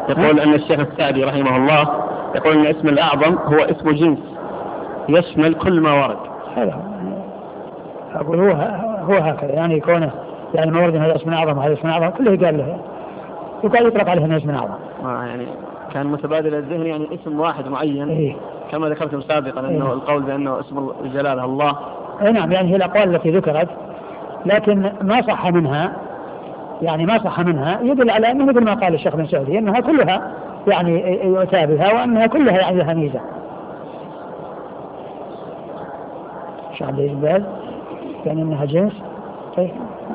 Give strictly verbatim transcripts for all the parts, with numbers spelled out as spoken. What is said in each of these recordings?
يقول أن الشيخ السعدي رحمه الله يقول أن اسم الأعظم هو اسم جنس يشمل كل ما ورد. هذا أقول هو هو هكذا يعني كونه يعني ما ورد هذا اسم أعظم وهذا اسم أعظم كله قال له وقال يطلق عليه أنه اسم أعظم. آه يعني كان متبادل الذهن يعني اسم واحد معين. إيه؟ كما ذكرتم سابقا أنه إيه؟ القول بأنه اسم الجلالة الله. إيه نعم يعني هي الأقوال التي ذكرت لكن ما صح منها يعني ما صح منها يدل على أنه مثل ما قال الشيخ بن سعدي أنها كلها يعني يؤتى بها وأنها كلها يعني لها ميزة. شو عبد الجبال يعني أنها جنس. طيب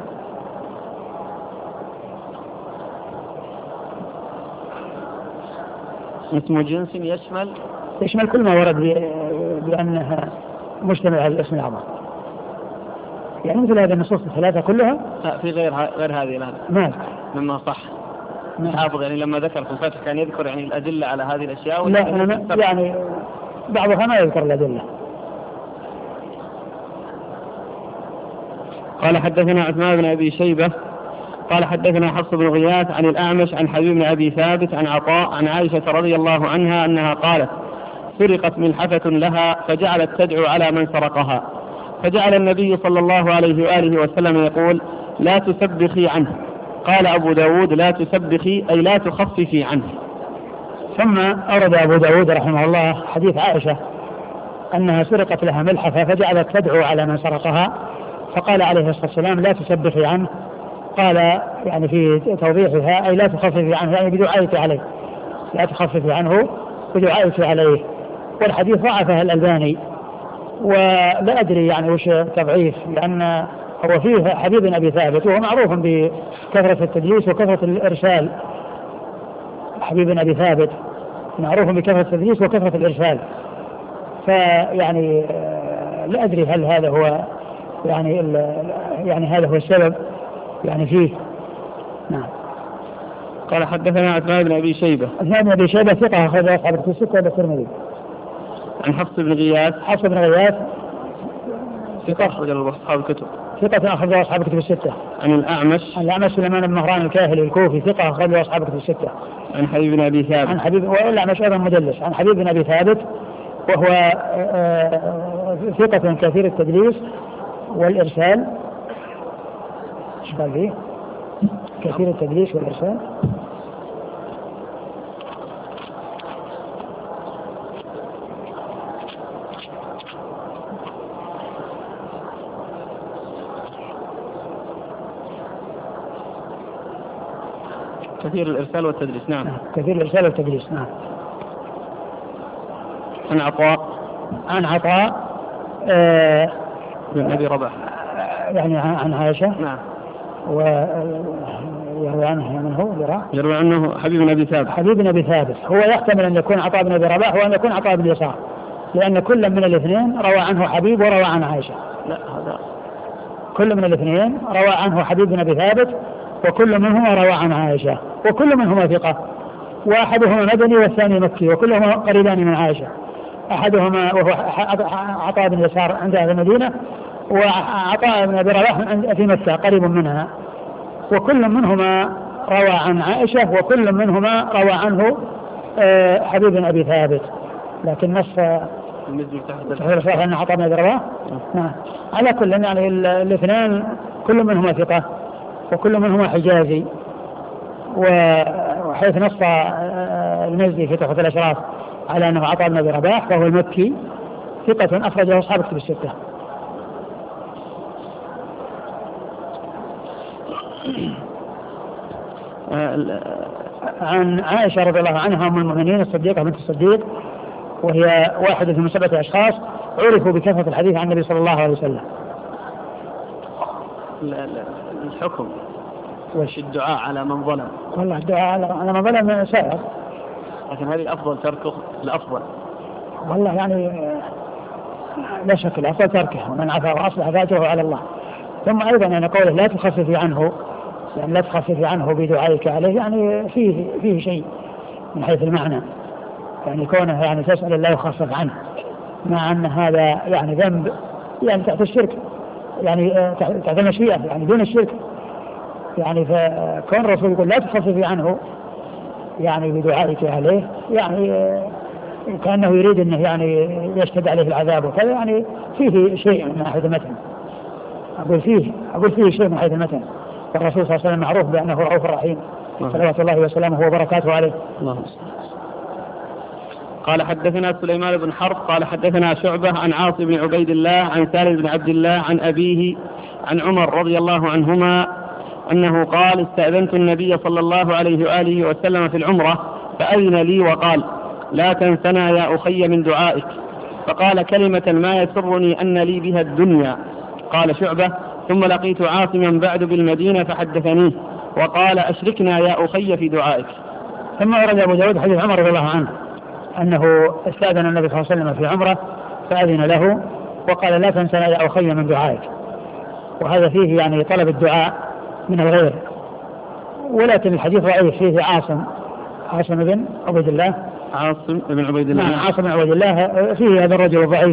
اسم جنس يشمل يشمل كل ما ورد بأنها مجتمع على الاسم الأعظم يعني مثل هذه النصوص الثلاثة كلها. لا في غير غير هذه لا ما مما صح حافظ يعني لما ذكر في الفتح كان يذكر يعني الأدلة على هذه الأشياء. لا أنا يعني بعضها ما يذكر الأدلة. قال حدثنا عثمان بن أبي شيبة قال حدثنا حفص بن غياث عن الأعمش عن حبيب بن أبي ثابت عن عطاء عن عائشة رضي الله عنها أنها قالت سرقت ملحفة لها فجعلت تدعو على من سرقها فجعل النبي صلى الله عليه وآله وسلم يقول لا تسبخي عنه. قال أبو داود لا تسبخي أي لا تخففي عنه. ثم أورد أبو داود رحمه الله حديث عائشة أنها سرقت لها ملحفة فجعلت تدعو على من سرقها فقال عليه الصلاة والسلام لا تسبخي عنه. قال يعني في توضيحها أي لا تخففي عنه يعني بدعائك عليه لا تخففي عنه بدعائك عليه. والحديث ضعفه الألباني ولا أدري يعني وش تضعيف لأن هو فيه حبيب بن أبي ثابت وهو معروف بكثرة التدليس وكثرة الإرسال. حبيب بن أبي ثابت معروف بكثرة التدليس وكثرة الإرسال فيعني لا أدري هل هذا هو يعني يعني هذا هو السبب يعني فيه. نعم. قال حدثنا عثمان بن أبي شيبة عثمان بن أبي شيبة ثقة أخرج أصحاب الكتب الستة والترمذي. عن حفص بن غياث حفص بن غياث ثقة أخرج أصحاب الكتب ثقة أخرج أصحاب الكتب الستة. عن الأعمش عن الأعمش سليمان بن مهران الكاهلي الكوفي ثقة أخرج أصحاب الكتب الستة. عن حبيب بن أبي ثابت عن حبيب والأعمش أيضا مدلس عن حبيب بن أبي ثابت وهو ثقة كثير التدليس والإرسال. ايش قال فيه؟ كثير التدليس والإرسال. كثير الإرسال والتدليس. نعم. نعم. كثير الإرسال والتدليس. نعم. عن عطاء عن عطاء آه بن أبي رباح يعني عن عائشة. نعم. ويروي عنه من هو يرى يروي عنه حبيب بن أبي ثابت. حبيب بن أبي ثابت هو يحتمل أن يكون عطاء بن أبي رباح وأن يكون عطاء بن يسار لأن كل من الاثنين روى عنه حبيب وروى عن عائشة. لا هذا كل من الاثنين روى عنه حبيب بن أبي ثابت وكل منهما روى عن عائشة وكل منهما ثقة وأحدهما مدني والثاني مكي وكلهما قريبان من عائشة. أحدهما وهو عطاء بن يسار عند أهل المدينة وعطاء بن أبي رباح في مكة قريب منها وكل منهما روى عن عائشة وكل منهما روى عنه حبيب بن أبي ثابت. لكن نص صحيح أن عطاء بن أبي رباح على كل يعني الاثنان كل منهما ثقة وكل منهما حجازي. وحيث نص المزي في تحفة الأشراف على أنه عطاء بن أبي رباح فهو المكي ثقة أخرجه أصحاب الكتب الستة. عن عائشة رضي الله عنها أم المؤمنين الصديقة بنت الصديق وهي واحدة من سبعة أشخاص عرفوا بكثرة الحديث عن النبي صلى الله عليه وسلم. الحكم وش الدعاء على من ظلم؟ والله الدعاء على من ظلم سائر لكن هذه الأفضل تركه الأفضل. والله يعني لا شك الأفضل تركه ومن عفا وأصلح فأجره على الله. ثم أيضا يعني قوله لا تخففي عنه يعني لا تخففي عنه بدعائك عليه يعني فيه فيه شيء من حيث المعنى يعني كونه يعني تسأل الله يخفف عنه مع أن هذا يعني ذنب يعني تحت الشرك يعني تحت المشيئة يعني دون الشرك يعني فكون الرسول يقول لا تخففي عنه يعني بدعائك عليه يعني كأنه يريد أنه يعني يشتد عليه العذاب وكذا، يعني فيه شيء من حيث المتن، أقول فيه أقول فيه شيء من حيث المتن. والرسول صلى الله عليه وسلم معروف بأنه رؤوف رحيم صلوات الله وسلامه وبركاته عليه. الله. قال حدثنا سليمان بن حرب قال حدثنا شعبة عن عاصم بن عبيد الله عن سالم بن عبد الله عن أبيه عن عمر رضي الله عنهما أنه قال استأذنت النبي صلى الله عليه وآله وسلم في العمرة فأذن لي وقال لا تنسنا يا أخي من دعائك، فقال كلمة ما يسرني أن لي بها الدنيا. قال شعبة ثم لقيت عاصما بعد بالمدينة فحدثنيه وقال أشركنا يا أخي في دعائك. ثم ورد أبو داود حديث عمر رضي الله عنه أنه استأذن النبي صلى الله عليه وسلم في عمرة فأذن له وقال لا تنسنا يا أخي من دعائك، وهذا فيه يعني طلب الدعاء من الغير. ولكن الحديث ضعيف، فيه عاصم عاصم بن عبيد الله عاصم بن عبيد الله عاصم بن عبيد الله فيه هذا الرجل ضعيف،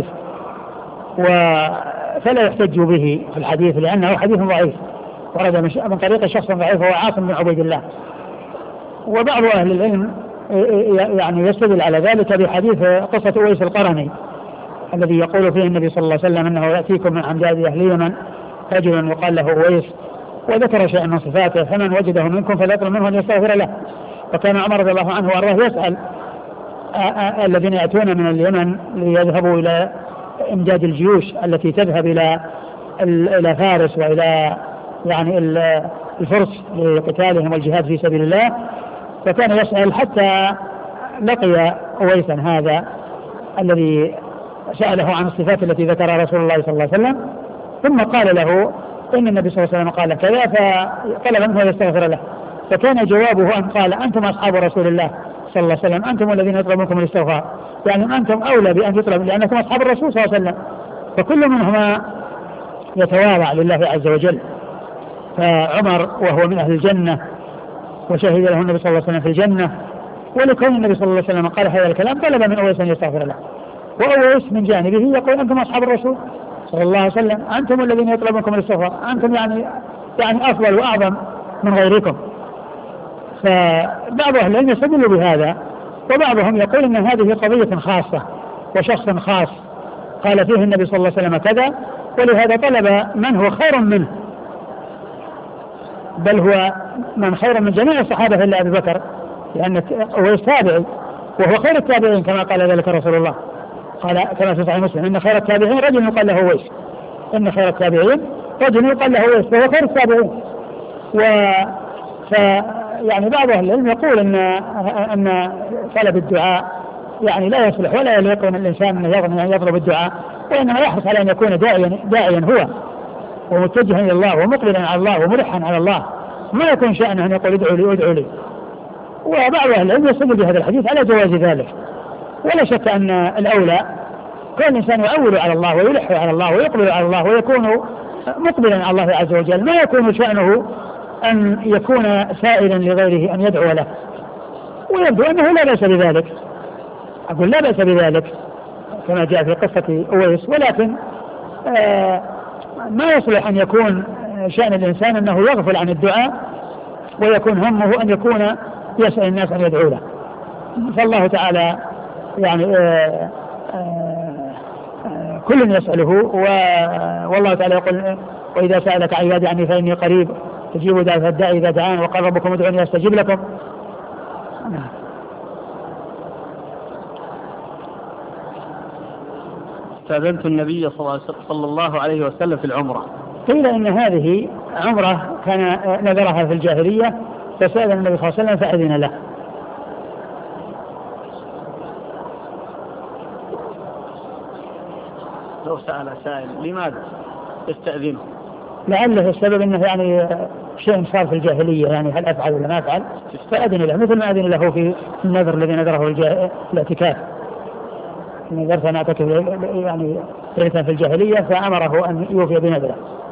فلا يحتج به في الحديث لأنه حديث ضعيف ورد من طريق شخص ضعيف هو عاصم بن عبيد الله. وبعض أهل العلم يعني يستدل على ذلك بحديث قصة أويس القرني الذي يقول فيه النبي صلى الله عليه وسلم أنه يأتيكم من أمجاد أهل اليمن رجل يقال له أويس، وذكر شيئا من صفاته فمن وجده منكم فليطلب منه أن يستغفر له. وكان عمر رضي الله عنه وأرضاه يسأل الذين يأتون من اليمن ليذهبوا إلى إمداد الجيوش التي تذهب إلى إلى فارس وإلى يعني الفرس لقتالهم والجهاد في سبيل الله، فكان يسأل حتى لقي أويسا هذا الذي سأله عن الصفات التي ذكرها رسول الله صلى الله عليه وسلم، ثم قال له إن النبي صلى الله عليه وسلم قال كذا، فطلب منه يستغفر له. فكان جوابه أن قال أنتم أصحاب رسول الله صلى الله عليه وسلم أنتم الذين يطلب منكم الاستغفار، يعني أنتم أولى بأن يطلب لأنكم أصحاب الرسول صلى الله عليه وسلم، فكل منهما يتواضع لله عز وجل. فعمر وهو من أهل الجنة وشهد له النبي صلى الله عليه وسلم في الجنة، ولكون النبي صلى الله عليه وسلم قال هذا الكلام طلب من أويس أن يستغفر له، وأويس من جانبه يقول أنتم أصحاب الرسول صلى الله عليه وسلم أنتم الذين يطلب منكم الاستغفار، أنتم يعني يعني أفضل وأعظم من غيركم. فبعض أهل العلم يستدل بهذا، وبعضهم يقول أن هذه قضية خاصة وشخص خاص قال فيه النبي صلى الله عليه وسلم كذا، ولهذا طلب من هو خير منه، بل هو من خير من جميع الصحابة إلا أبي بكر، لأن هو تابعي وهو خير التابعين كما قال ذلك رسول الله، قال كما في صحيح مسلم إن خير التابعين رجل يقال له أويس، إن خير التابعين رجل يقال له أويس فهو خير التابعين. و ف يعني بعض أهل العلم يقول أن أن طلب الدعاء يعني لا يصلح ولا يليق من الإنسان أن يطلب الدعاء، وإنما يحرص على أن يكون داعيا داعيا هو ومتجها إلى الله ومقبلا على الله وملحا على الله، ما يكون شأنه أن يقول ادعوا لي ادعوا لي. وبعض أهل العلم يستدل بهذا الحديث على جواز ذلك، ولا شك أن الأولى كل إنسان يعول على الله ويلح على الله ويقبل على الله ويكون مقبلا على الله عز وجل، ما يكون شأنه أن يكون سائلا لغيره أن يدعو له. ويبدو أنه لا بأس بذلك، أقول لا بأس بذلك كما جاء في قصة أويس، ولكن آه ما يصلح أن يكون شأن الإنسان أنه يغفل عن الدعاء ويكون همه أن يكون يسأل الناس أن يدعو له. فالله تعالى يعني آه آه آه كل يسأله، والله تعالى يقول وإذا سألك عبادي عني فإني قريب تجيب دعوة الداعي إذا دعان وقال ربكم ادعوني أستجيب لكم. استأذنت النبي صلى الله عليه وسلم في العمرة. قيل إن هذه عمرة كان نذرها في الجاهلية فسأل النبي صلى الله عليه وسلم فأذن له. لو سأل سائل لماذا يستأذنه؟ لعله السبب أنه يعني شيء صار في الجاهلية، يعني هل أفعل ولا ما أفعل، فأذن له مثل ما أذن له في النذر الذي نذره الاعتكاف، نذرت أن أعتكف يعني في الجاهلية فأمره أن يوفي بنذره،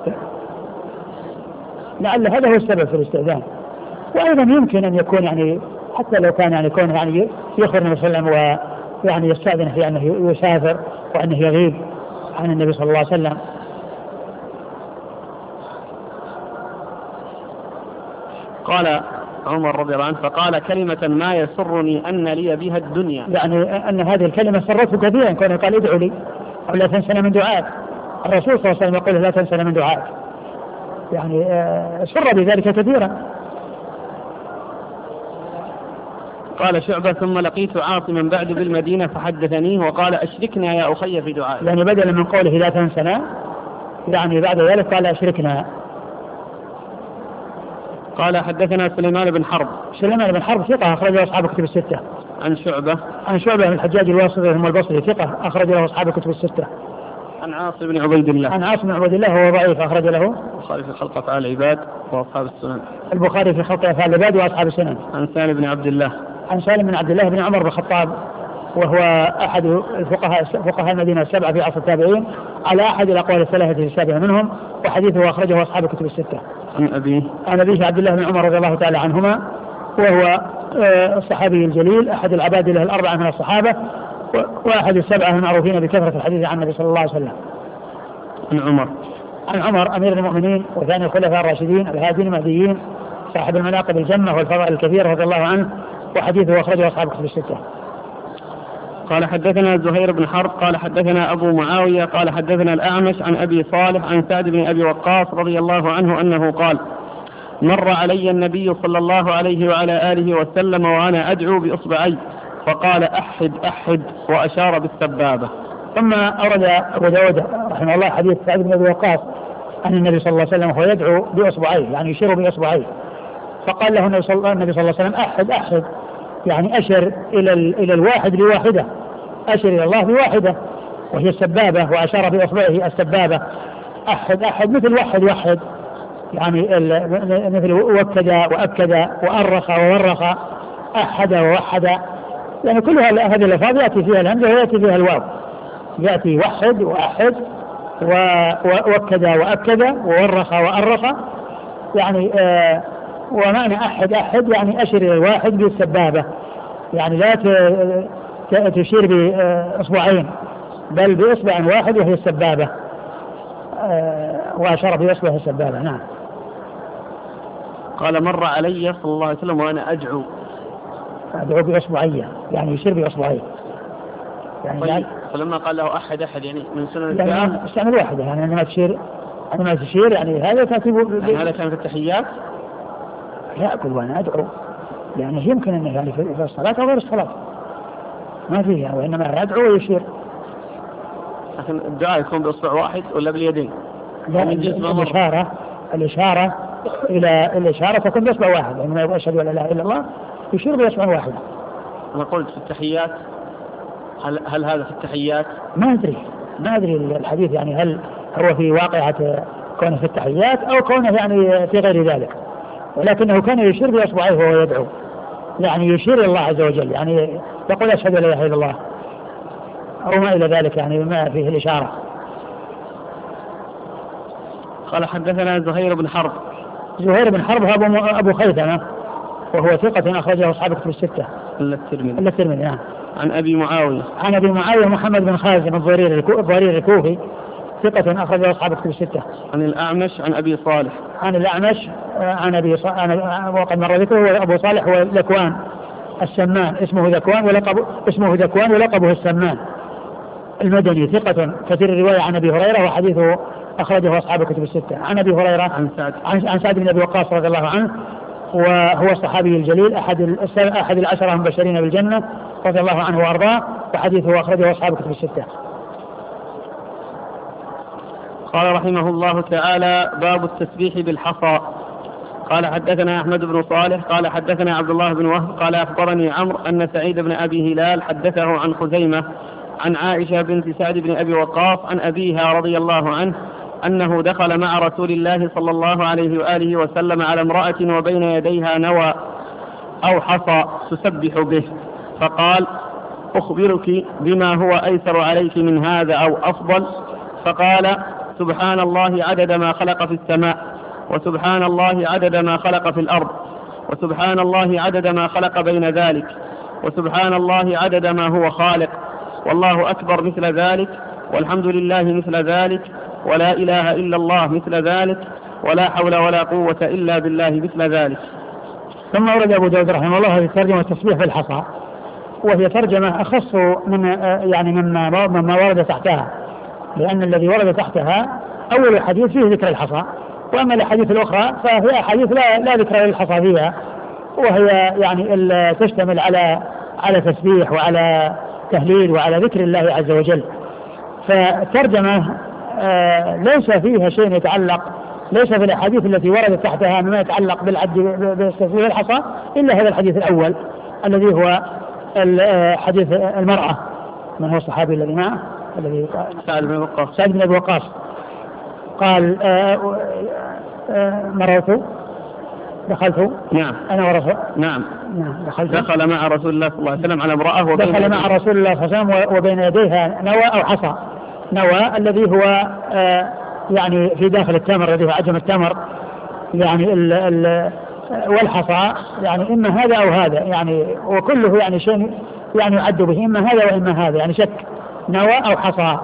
لعل هذا هو السبب في الاستئذان. وأيضا يمكن أن يكون يعني حتى لو كان يعني يكون يعني يخبر النبي صلى الله عليه وسلم ويعني يستأذن في أنه يسافر وأنه يغيب عن النبي صلى الله عليه وسلم. قال عمر رضي الله عنه فقال كلمة ما يسرني أن لي بها الدنيا، يعني أن هذه الكلمة سرته كثيرا، كونه قال ادعوا لي أو لا تنسنا من دعاء. الرسول صلى الله عليه وسلم يقول لا تنسنا من دعاء، يعني سر بذلك كثيرا. قال شعبة ثم لقيت عاصما بعد بالمدينة فحدثنيه وقال أشركنا يا أخي في دعائي، يعني بدلا من قوله لا تنسنا يعني بعد ذلك قال أشركنا. قال حدثنا سليمان بن حرب. سليمان بن حرب ثقة أخرج له أصحاب الكتب الستة. عن شعبة. عن شعبة بن الحجاج الواسطي ثم البصري ثقة أخرج له أصحاب الكتب الستة. عن عاصم بن عبيد الله. عن عاصم بن عبيد الله هو ضعيف أخرج له البخاري في خلق أفعال العباد وأصحاب السنن. البخاري في خلق أفعال العباد وأصحاب السنن. عن سالم بن عبد الله. عن سالم بن عبد الله بن عمر بن الخطاب وهو أحد الفقهاء فقهاء المدينة السبعة في عصر التابعين على أحد الأقوال الثلاثة السابعة منهم، وحديثه أخرجه أصحاب الكتب الستة. عن أبيه. عن أبيه عبد الله بن عمر رضي الله تعالى عنهما وهو الصحابي الجليل أحد العباد له الأربعة من الصحابة وأحد السبعة المعروفين بكثرة الحديث عن النبي صلى الله عليه وسلم. عن عمر. عن عمر أمير المؤمنين وثاني الخلفاء الراشدين الهادين المهديين صاحب المناقب الجمة والفضائل الكثيرة رضي الله عنه، وحديثه أخرجه أصحاب الكتب الستة. قال حدثنا زهير بن حرب قال حدثنا أبو معاوية قال حدثنا الأعمش عن أبي صالح عن سعد بن أبي وقاص رضي الله عنه أنه قال مر علي النبي صلى الله عليه وعلى آله وسلم وأنا أدعو بإصبعي فقال أحد أحد وأشار بالسبابة. ثم أورد أبو داود رحمه الله حديث سعد بن أبي وقاص أن النبي صلى الله عليه وسلم هو يدعو بإصبعيه يعني يشير بإصبعيه، فقال له النبي صلى الله عليه وسلم أحد أحد يعني أشر إلى إلى الواحد بواحدة، أشر إلى الله بواحدة وهي السبابة، وأشار بإصبعه السبابة. أحد أحد مثل وحد وحد يعني مثل وكد وأكد وأرخ وورخ أحد ووحد، يعني كل هذه الألفاظ يأتي فيها الهمزة ويأتي فيها الواو، يأتي وحد وأحد ووكد وأكد وورخ وأرخ يعني آه ومعنى أحد أحد يعني أشر إلى الواحد بالسبابة، يعني لا تشير بإصبعين بل بإصبع واحد وهي السبابة، وأشار بإصبعه السبابة. نعم. قال مر علي صلى الله عليه وسلم وأنا أدعو أدعو بإصبعي يعني يشير بإصبعيه يعني طيب. فلما قال له أحد أحد يعني من سنن الدعاء يعني استعمل واحدة يعني عندما تشير عندما تشير يعني هذا ترتيب يعني هذا كان في التحيات؟ لا أقول وأنا أدعو يعني يمكن أن يعني في الصلاة أو غير الصلاة ما فيه يعني، وإنما أدعو ويشير. لكن الدعاء يكون بإصبع واحد ولا باليدين؟ لا الإشارة الإشارة إلى الإشارة تكون بإصبع واحد، عندما يقول أشهد أن لا إله إلا الله يشير بإصبع واحد. أنا قلت في التحيات هل, هل هذا في التحيات؟ ما أدري ما أدري الحديث يعني هل هو في واقعة كونه في التحيات أو كونه يعني في غير ذلك، ولكنه كان يشير بإصبعيه وهو يدعو يعني يشير إلى الله عز وجل يعني يقول أشهد أن لا إله إلا الله أو ما إلى ذلك يعني ما فيه الإشارة. قال حدثنا زهير بن حرب. زهير بن حرب أبو, أبو خيثمة وهو ثقة أخرجه أصحاب الكتب الستة إلا الترمذي. إلا الترمذي. نعم. عن أبي معاوية. عن أبي معاوية محمد بن خازم الضرير الكوفي ثقة أخرجه أصحاب الكتب الستة. عن الأعمش عن أبي صالح. عن الأعمش عن أبي صالح وقد مر ذكره أبو صالح هو ذكوان السمان اسمه ذكوان ولقب اسمه ذكوان ولقبه السمان المدني ثقة كثير الرواية عن أبي هريرة وحديثه أخرجه أصحاب الكتب الستة. عن أبي هريرة عن سعد عن سعد بن أبي وقاص رضي الله عنه وهو الصحابي الجليل أحد أحد العشرة المبشرين بالجنة رضي الله عنه وأرضاه، وحديثه أخرجه أصحاب الكتب الستة. قال رحمه الله تعالى باب التسبيح بالحصى. قال حدثنا أحمد بن صالح قال حدثنا عبد الله بن وهب قال أخبرني عمرو أن سعيد بن أبي هلال حدثه عن خزيمة عن عائشة بنت سعد بن أبي وقاص عن أبيها رضي الله عنه أنه دخل مع رسول الله صلى الله عليه وآله وسلم على امرأة وبين يديها نوى أو حصى تسبح به، فقال أخبرك بما هو أيسر عليك من هذا أو أفضل؟ فقال سبحان الله عدد ما خلق في السماء، وسبحان الله عدد ما خلق في الأرض، وسبحان الله عدد ما خلق بين ذلك، وسبحان الله عدد ما هو خالق، والله أكبر مثل ذلك، والحمد لله مثل ذلك، ولا إله إلا الله مثل ذلك، ولا حول ولا قوة إلا بالله مثل ذلك. ثم ورد أبو داود رحمه الله هذه الترجمة التسبيح في الحصى، وهي ترجمة أخص من يعني مما مما ورد تحتها، لأن الذي ورد تحتها أول حديث فيه ذكر الحصى، وأما الأحاديث الأخرى فهي أحاديث لا, لا ذكر للحصى فيها، وهي يعني تشتمل على على تسبيح وعلى تهليل وعلى ذكر الله عز وجل. فالترجمة آه ليس فيها شيء يتعلق، ليس في الأحاديث التي وردت تحتها مما يتعلق بالعد بالتسبيح الحصى إلا هذا الحديث الأول الذي هو حديث المرأة. من هو الصحابي الذي معه؟ الذي سعد بن وقاص. سعد بن أبي وقاص قال آه آه مررت دخلت نعم أنا ورسول نعم نعم دخلت دخل مع رسول الله صلى الله عليه وسلم على امرأة دخل مع رسول الله صلى الله عليه وسلم وبين يديها نوى أو حصى. نوى الذي هو آه يعني في داخل التمر الذي هو عجم التمر يعني ال ال والحصى يعني إما هذا أو هذا يعني، وكله يعني شيء يعني يعد به إما هذا وإما هذا يعني شك نوى أو حصى.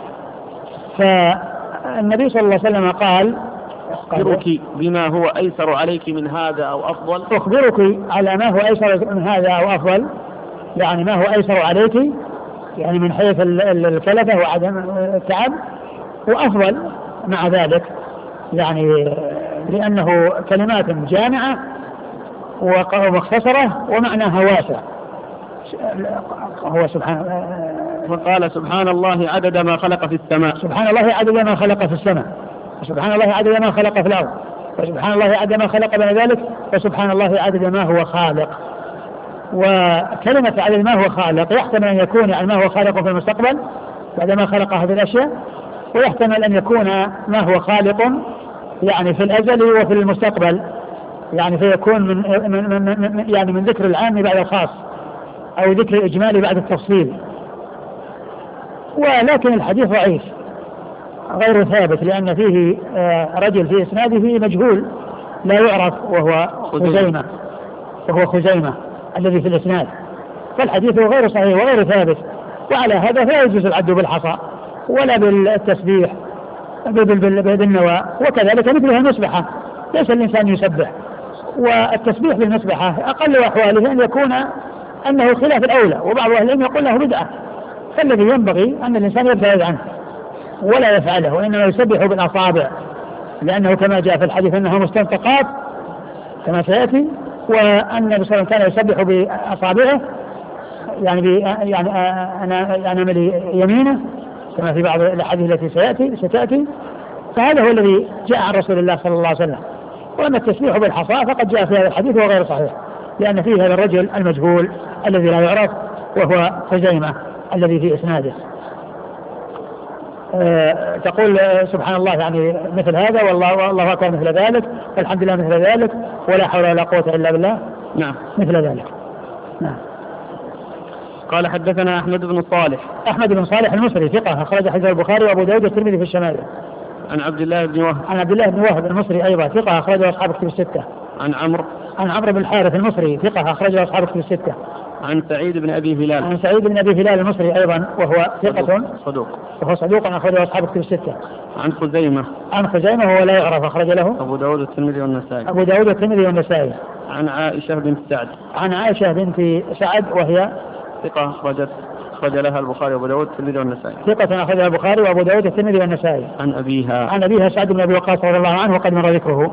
فالنبي صلى الله عليه وسلم قال أخبرك بما هو أيسر عليك من هذا أو أفضل. أخبرك على ما هو أيسر من هذا أو أفضل، يعني ما هو أيسر عليك يعني من حيث الكلفة وعدم التعب، وأفضل مع ذلك يعني لأنه كلمات جامعة ومختصرة ومعناها واسع. هو سبحان وقال سبحان الله عدد ما خلق في السماء. سبحان الله عدد ما خلق في السماء، وسبحان الله عدد ما خلق في الأرض، وسبحان الله عدد ما خلق بين ذلك، وسبحان الله عدد ما هو خالق. وكلمة عدد ما هو خالق يحتمل أن يكون يعني ما هو خالق في المستقبل بعدما خلق هذه الأشياء، ويحتمل أن يكون ما هو خالق يعني في الأزل وفي المستقبل، يعني فيكون من, من, من يعني من ذكر العام بعد الخاص أو ذكر الإجمالي بعد التفصيل. ولكن الحديث ضعيف غير ثابت لأن فيه رجل في إسناده مجهول لا يعرف وهو خزيمة وهو خزيمة الذي في الإسناد، فالحديث غير صحيح وغير ثابت، وعلى هذا فلا يجوز العد بالحصى ولا بالتسبيح بالنوى، وكذلك مثلها المسبحة ليس الإنسان يسبح، والتسبيح بالمسبحة أقل أحواله أن يكون أنه خلاف الأولى، وبعض أهل العلم يقول له بدعة، فالذي ينبغي أن الإنسان يبتعد عنه ولا يفعله، وإنما يسبح بالأصابع، لأنه كما جاء في الحديث أنه مستنطقات كما سيأتي، وأن النبي صلى الله عليه وسلم كان يسبح بأصابعه يعني ب يعني أنا أنا يمينه كما في بعض الأحاديث التي سيأتي ستأتي. فهذا هو الذي جاء عن رسول الله صلى الله عليه وسلم. وأما التسبيح بالحصى فقد جاء في هذا الحديث وهو غير صحيح، لأن فيه هذا الرجل المجهول الذي لا يعرف وهو خزيمة الذي في إسناده. أه تقول سبحان الله يعني مثل هذا والله والله أكبر مثل ذلك والحمد لله مثل ذلك ولا حول ولا قوة إلا بالله نعم مثل ذلك. نعم. قال حدثنا أحمد بن صالح. أحمد بن صالح المصري ثقة أخرج حديث البخاري وأبو داود والترمذي في الشمائل. عن عبد الله بن وهب. عن عبد الله بن وهب المصري أيضا ثقة أخرجه أصحاب الكتب الستة. عن عمرو. عن عمرو بن الحارث المصري ثقة أخرجه أصحاب الكتب الستة. عن سعيد بن أبي هلال. عن سعيد بن أبي هلال المصري أيضا وهو ثقة صدوق. وهو صدوق أخرجه أصحاب الكتب الستة. عن خزيمة. عن خزيمة وهو لا يعرف أخرج له أبو داود والترمذي والنسائي. أبو داود والترمذي والنسائي. عن عائشة بنت سعد. عن عائشة بنت سعد وهي ثقة أخرجت أخرج لها البخاري وأبو داود والترمذي والنسائي. ثقة أخرجها البخاري وأبو داود والترمذي والنسائي. عن أبيها. عن أبيها سعد بن أبي وقاص رضي الله عنه وقد مر ذكره.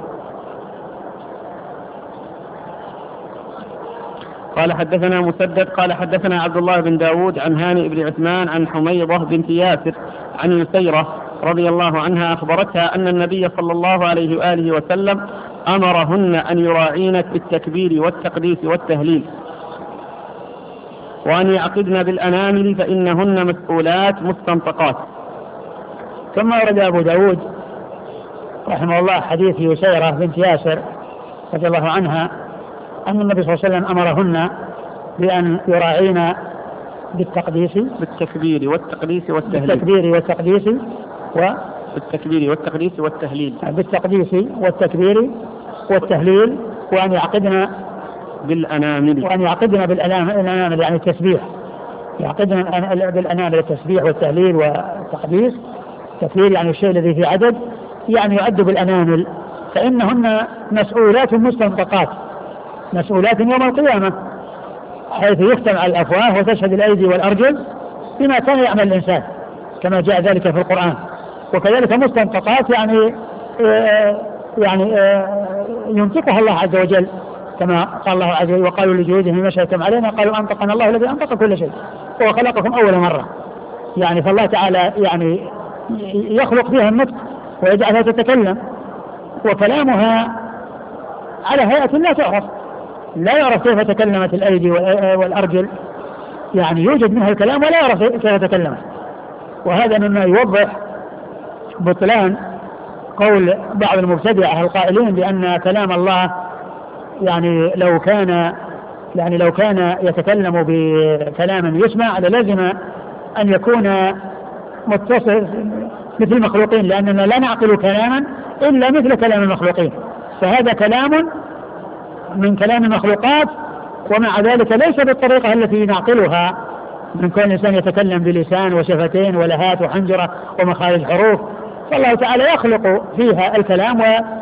قال حدثنا مسدد قال حدثنا عبد الله بن داود عن هانئ بن عثمان عن حميضة بنت ياسر عن يسيرة رضي الله عنها أخبرتها أن النبي صلى الله عليه وآله وسلم أمرهن أن يراعين بالتكبير والتقديس والتهليل وأن يعقدن بالأنامل فإنهن مسؤولات مستنطقات. ثم ورد أبو داود رحمه الله حديث يسيرة بنت ياسر رضي الله عنها أن النبي صلى الله عليه وسلم أمرهن بأن يراعين بالتقديس بالتكبير والتقديس والتهليل بالتكبير والتقديس و بالتكبير والتقديس والتهليل بالتقديس والتكبير والتهليل وأن يعقدن بالأنامل وأن يعقدن بالأنامل يعني التسبيح يعقدن بالأنامل التسبيح والتهليل والتقديس. التكبير يعني الشيء الذي في عدد يعني يعد بالأنامل، فإنهن مسؤولات مستنطقات مسؤولات يوم القيامة، حيث يختم على الأفواه وتشهد الأيدي والأرجل بما كان يعمل الإنسان كما جاء ذلك في القرآن. وكذلك مستنطقات يعني يعني ينطقها الله عز وجل كما قال الله عز وجل وقالوا لجلودهم لما شهدتم علينا قالوا أنطقنا الله الذي أنطق كل شيء وهو خلقكم أول مرة. يعني فالله تعالى يعني يخلق فيها النطق ويجعلها تتكلم، وكلامها على هيئة لا تعرف، لا يعرف كيف تكلمت الأيدي والأرجل، يعني يوجد منها الكلام ولا يعرف كيف تكلمت. وهذا مما يوضح بطلان قول بعض المبتدعة القائلين بأن كلام الله يعني لو كان يعني لو كان يتكلم بكلام يسمع للزم أن يكون متصل مثل المخلوقين، لأننا لا نعقل كلاما إلا مثل كلام المخلوقين، فهذا كلام من كلام المخلوقات ومع ذلك ليس بالطريقة التي نعقلها من كل إنسان يتكلم بلسان وشفتين ولهات وحنجرة ومخارج حروف. فالله تعالى يخلق فيها الكلام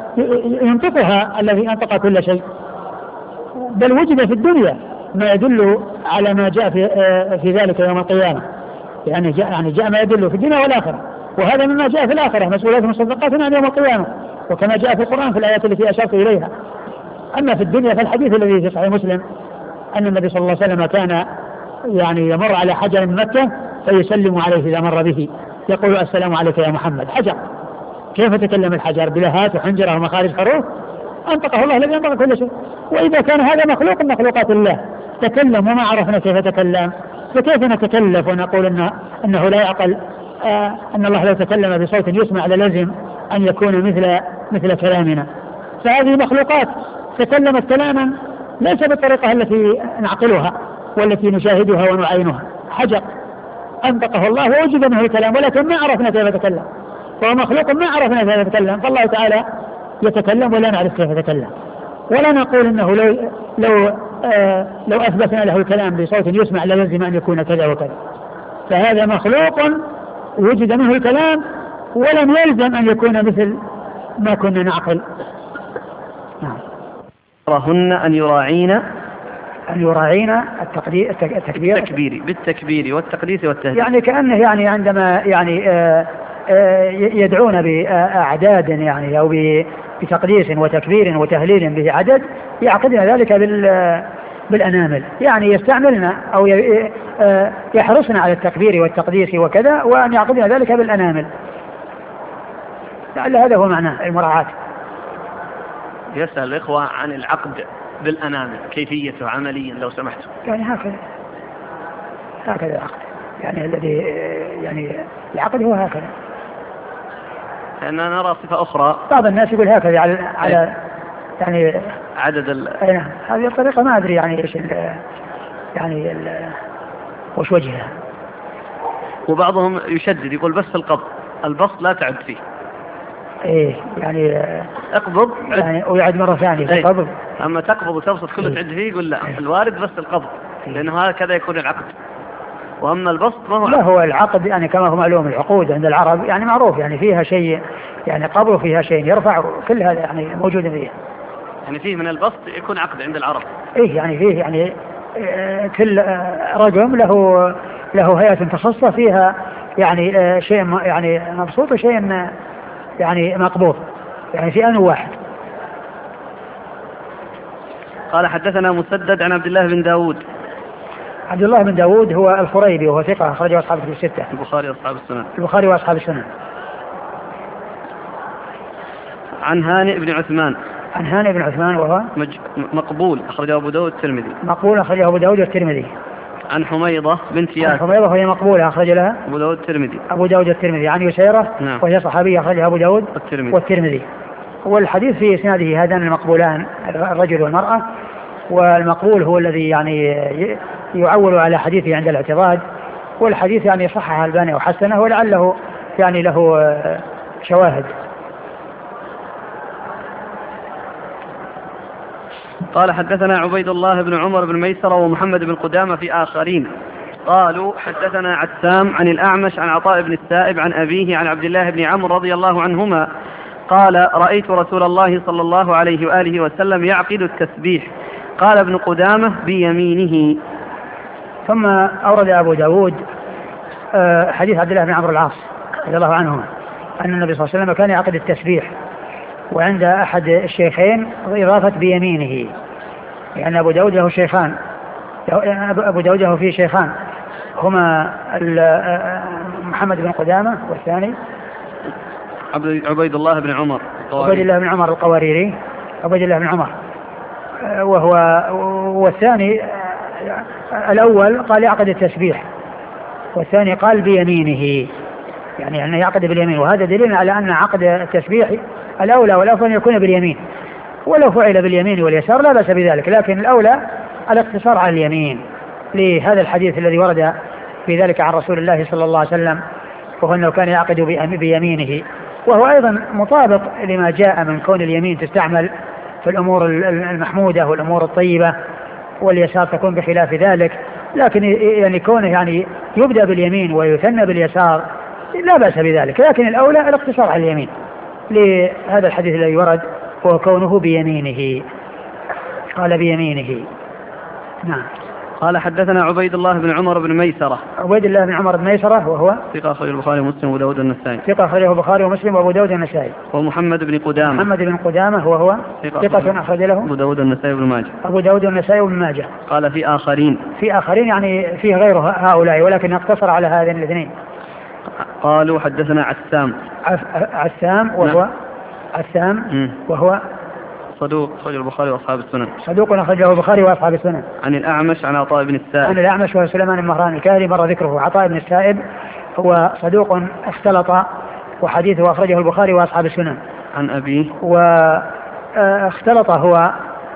وينطقها الذي أنطق كل شيء. بل وجد في الدنيا ما يدل على ما جاء في, في ذلك يوم القيامة، يعني جاء, يعني جاء ما يدل في الدنيا والآخرة، وهذا مما جاء في الآخرة مسؤولات مصدقات عن يوم القيامة وكما جاء في القرآن في الآيات التي أشرت إليها. أما في الدنيا فالحديث الذي في صحيح مسلم أن النبي صلى الله عليه وسلم كان يعني يمر على حجر من مكة فيسلم عليه إذا مر به يقول السلام عليك يا محمد. حجر، كيف تكلم الحجر؟ بلهات وحنجرة ومخارج حروف، أنطقه الله الذي أنطق كل شيء. وإذا كان هذا مخلوق من مخلوقات الله تكلم وما عرفنا كيف تكلم، فكيف نتكلف ونقول إنه, إنه لا يعقل آه أن الله لو تكلم بصوت يسمع للزم أن يكون مثل مثل كلامنا. فهذه مخلوقات تكلمت كلاما ليس بالطريقة التي نعقلها والتي نشاهدها ونعينها. حجر أنطقه الله ووجد منه الكلام ولكن ما عرفنا كيف يتكلم، فهو مخلوق ما عرفنا كيف يتكلم. فالله تعالى يتكلم ولا نعرف كيف يتكلم، ولا نقول إنه لو لو آه لو أثبتنا له الكلام بصوت يسمع لازم أن يكون كذا وكذا. فهذا مخلوق وجد منه الكلام ولم يلزم أن يكون مثل ما كنا نعقل. نعم. رهن أن يراعين أن يراعين التقدير التكبير بالتكبير بالتكبير والتقديس والتهليل، يعني كأنه يعني عندما يعني آآ آآ يدعون بأعداد يعني أو بتقديس وتكبير وتهليل به عدد يعقدن ذلك بالأنامل، يعني يستعملنا أو يحرصن على التكبير والتقديس وكذا وأن يعقدن ذلك بالأنامل. لعل هذا هو معناه المراعاة. يسأل الإخوة عن العقد بالأنامل كيفيته عمليا لو سمحتوا. يعني هكذا هكذا العقد، يعني الذي يعني العقد هو هكذا. لأننا نرى صفة أخرى، بعض الناس يقول هكذا على على يعني عدد ال... نعم هذه الطريقة ما أدري يعني إيش يعني ال... وش وجهها. وبعضهم يشدد يقول بس القبض، البسط لا تعد فيه. إيه يعني اقبض يعني ويعد مرة ثانية ايه. قبض. أما تقبض وتبسط كله تعد فيه يقول لا ايه. الوارد بس القبض ايه. لأنه هكذا يكون العقد، وأما البسط ما هو لا هو العقد يعني كما هو معلوم العقود عند العرب يعني معروف يعني فيها شيء يعني قبض فيها شيء يرفع، كل هذا يعني موجود فيه. يعني فيه من البسط يكون عقد عند العرب. إيه يعني فيه يعني كل رقم له له هيئة متخصصة فيها يعني شيء يعني مبسوط وشيء يعني مقبوض، يعني في آن واحد. قال حدثنا مسدد عن عبد الله بن داود. عبد الله بن داود هو الخريبي وهو ثقة أخرجه أصحاب الكتب الستة. البخاري وأصحاب السنن. البخاري وأصحاب السنن. عن هانئ بن عثمان. عن هانئ بن عثمان وهو مج... مقبول أخرجه أبو داود الترمذي. مقبول أخرجه أبو داود والترمذي. عن حميضة بنت ياس. عن حميضة وهي مقبولة أخرج لها أبو داود الترمذي. أبو داود الترمذي. عن يسيرة نعم. وهي صحابية أخرجها أبو داود الترمذي. والترمذي. والحديث في إسناده هذان المقبولان الرجل والمرأة، والمقبول هو الذي يعني يعول على حديثه عند الاعتراض، والحديث يعني صححه الباني وحسنه ولعله يعني له شواهد. قال حدثنا عبيد الله بن عمر بن ميسرة ومحمد بن قدامة في آخرين قالوا حدثنا عسام عن الأعمش عن عطاء بن السائب عن أبيه عن عبد الله بن عمرو رضي الله عنهما قال رأيت رسول الله صلى الله عليه وآله وسلم يعقد التسبيح قال ابن قدامة بيمينه. ثم أورد أبو داود حديث عبد الله بن عمرو العاص رضي الله عنهما أن النبي صلى الله عليه وسلم كان يعقد التسبيح وعند أحد الشيخين إضافة بيمينه، يعني أبو داود له شيخان، أبو داود له فيه شيخان هما محمد بن قدامة والثاني عبيد الله بن عمر عبيد الله بن عمر القواريري عبيد الله بن عمر، وهو والثاني الأول قال يعقد التسبيح والثاني قال بيمينه، يعني أنه يعقد باليمين، وهذا دليل على أن عقد التسبيح الأولى والأفضل أن يكون باليمين، ولو فعل باليمين واليسار لا بأس بذلك، لكن الأولى الاقتصار على اليمين لهذا الحديث الذي ورد في ذلك عن رسول الله صلى الله عليه وسلم، وهو أنه كان يعقد بيمينه، وهو أيضا مطابق لما جاء من كون اليمين تستعمل في الأمور المحمودة والأمور الطيبة، واليسار تكون بخلاف ذلك، لكن يعني كونه يعني يبدأ باليمين ويثنى باليسار لا بأس بذلك، لكن الأولى الاقتصار على اليمين لهذا الحديث الذي ورد وهو كونه بيمينه. قال بيمينه. نعم. قال حدثنا عبيد الله بن عمر بن ميسرة. عبيد الله بن عمر بن ميسرة وهو ثقة أخرجه البخاري ومسلم وأبو داود النسائي. ثقة أخرجه البخاري ومسلم وأبو داود النسائي. ومحمد بن قدامة. محمد بن قدامة وهو ثقة أخرج له أبو داود النسائي وابن ماجه. أبو داود النسائي وابن ماجه. قال في آخرين. في آخرين يعني فيه غير هؤلاء، ولكن اقتصر على هذين الاثنين. قالوا حدثنا عسام. عسام وهو عسام وهو صدوق أخرجه البخاري وأصحاب السنن. صدوق أخرجه البخاري وأصحاب السنن. عن الأعمش عن عطاء بن السائب. عن الأعمش وسليمان بن مهران الكاهلي مر ذكره. عطاء بن السائب هو صدوق اختلط وحديثه أخرجه البخاري وأصحاب السنن. عن أبيه. واختلط هو،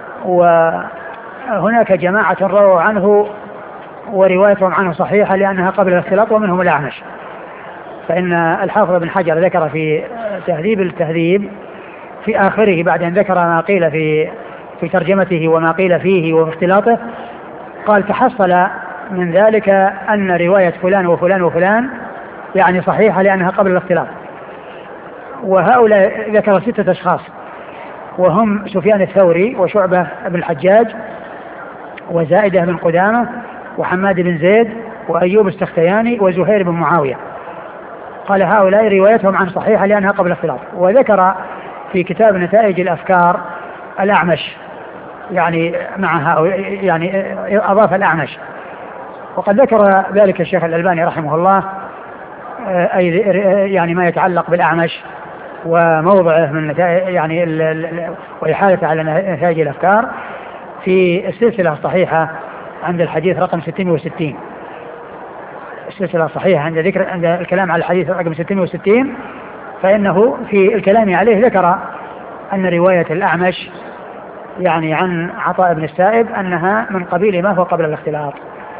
وهناك جماعة رووا عنه وروايتهم عنه صحيحة لأنها قبل الاختلاط، ومنهم الأعمش. فإن الحافظ بن حجر ذكر في تهذيب التهذيب في آخره بعد أن ذكر ما قيل في في ترجمته وما قيل فيه واختلاطه، قال تحصل من ذلك أن رواية فلان وفلان وفلان يعني صحيحة لأنها قبل الاختلاط. وهؤلاء ذكر ستة أشخاص وهم سفيان الثوري وشعبة بن الحجاج وزائدة بن قدامة وحماد بن زيد وأيوب السختياني وزهير بن معاوية. قال هؤلاء روايتهم عن صحيحة لأنها قبل الاختلاط. وذكر في كتاب نتائج الأفكار الأعمش، يعني معها يعني أضاف الأعمش، وقد ذكر ذلك الشيخ الألباني رحمه الله أي يعني ما يتعلق بالأعمش وموضعه من نتائج يعني وإحالته على نتائج الأفكار في السلسلة الصحيحة عند الحديث رقم ستمائة وستين. السلسلة الصحيحة عند ذكر عند الكلام على الحديث رقم ستمائة وستين، فإنه في الكلام عليه ذكر أن رواية الأعمش يعني عن عطاء بن السائب أنها من قبيل ما هو قبل الاختلاط.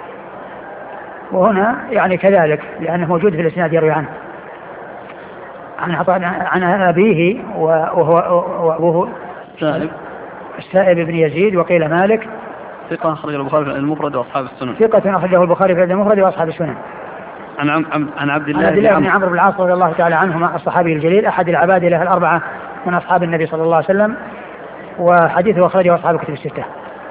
وهنا يعني كذلك لأنه موجود في الإسناد يروي عنه عن عطاء عن أبيه وهو وأبوه السائب السائب بن يزيد وقيل مالك. ثقة أخرجه البخاري في المفرد وأصحاب السنن. ثقة أخرجه البخاري في المفرد وأصحاب السنن. عن عم عن عبد الله, عبد الله بن عمرو بن العاص رضي الله تعالى عنهما الصحابي الجليل أحد العباد له الأربعة من أصحاب النبي صلى الله عليه وسلم، وحديثه أخرجه أصحاب الكتب الستة.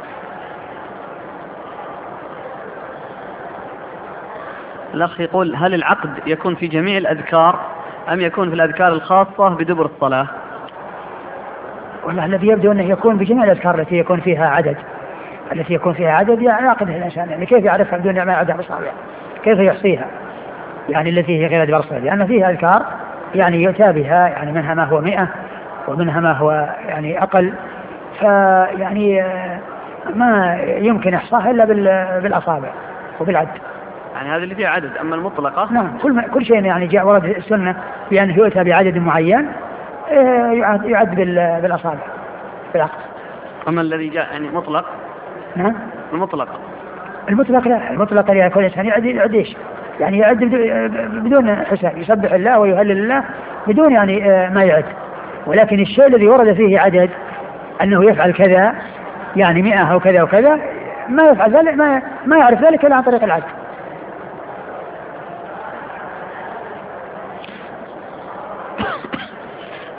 الأخ يقول هل العقد يكون في جميع الأذكار أم يكون في الأذكار الخاصة بدبر الصلاة؟ والله الذي يبدو أنه يكون في جميع الأذكار التي يكون فيها عدد التي يكون فيها عدد يعقدها الإنسان، يعني كيف يعرفها بدون ما يعدها بصابعه؟ كيف يحصيها؟ يعني التي هي غير أدبار الصلاة، لأن فيها أذكار يعني يؤتى بها يعني منها ما هو مئة ومنها ما هو يعني أقل، فيعني ما يمكن إحصاها إلا بالأصابع وبالعد. يعني هذه اللي فيها عدد. أما المطلقة نعم كل كل شيء يعني جاء ورد السنة بأنه يؤتى بعدد معين يعد, يعد بالأصابع بالعقد. أما الذي جاء يعني مطلق. نعم المطلق المطلق لا المطلق اللي يكون الإنسان يعد يعد إيش يعني يعد بدون حساب، يسبح الله ويهلل الله بدون يعني ما يعد. ولكن الشيء الذي ورد فيه عدد أنه يفعل كذا يعني مئة أو كذا وكذا ما يفعل ذلك ما ما يعرف ذلك إلا عن طريق العد.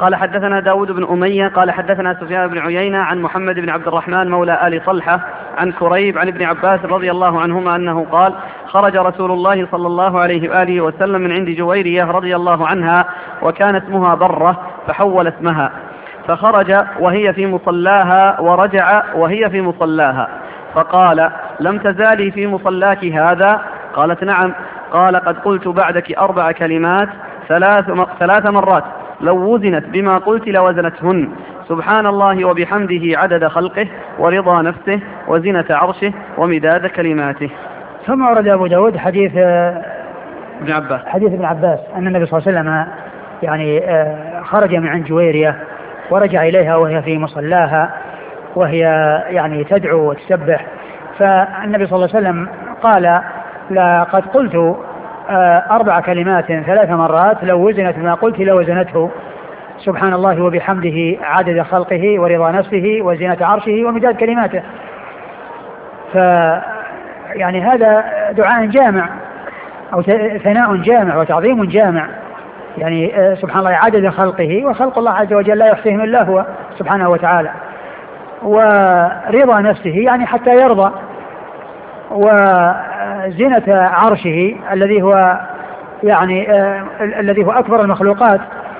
قال حدثنا داود بن أمية قال حدثنا سفيان بن عيينة عن محمد بن عبد الرحمن مولى آل طلحة عن كريب عن ابن عباس رضي الله عنهما أنه قال خرج رسول الله صلى الله عليه وآله وسلم من عند جويرية رضي الله عنها وكان اسمها برة فحول اسمها، فخرج وهي في مصلاها ورجع وهي في مصلاها، فقال لم تزالي في مصلاك هذا؟ قالت نعم. قال قد قلت بعدك أربع كلمات ثلاث, ثلاث مرات لو وزنت بما قلت لوزنتهن، سبحان الله وبحمده عدد خلقه ورضا نفسه وزنة عرشه ومداد كلماته. ثم ورد أبو داود حديث ابن عباس حديث ابن عباس أن النبي صلى الله عليه وسلم يعني خرج من عند جويرية ورجع إليها وهي في مصلاها وهي يعني تدعو وتسبح، فالنبي صلى الله عليه وسلم قال لقد قلت أربع كلمات ثلاث مرات لو وزنت ما قلت لوزنته، سبحان الله وبحمده عدد خلقه ورضا نفسه وزنة عرشه ومداد كلماته. ف يعني هذا دعاء جامع أو ثناء جامع وتعظيم جامع، يعني سبحان الله عدد خلقه، وخلق الله عز وجل لا يحصيهم إلا هو سبحانه وتعالى، ورضا نفسه يعني حتى يرضى، وزنة عرشه الذي هو يعني آه الذي هو أكبر المخلوقات،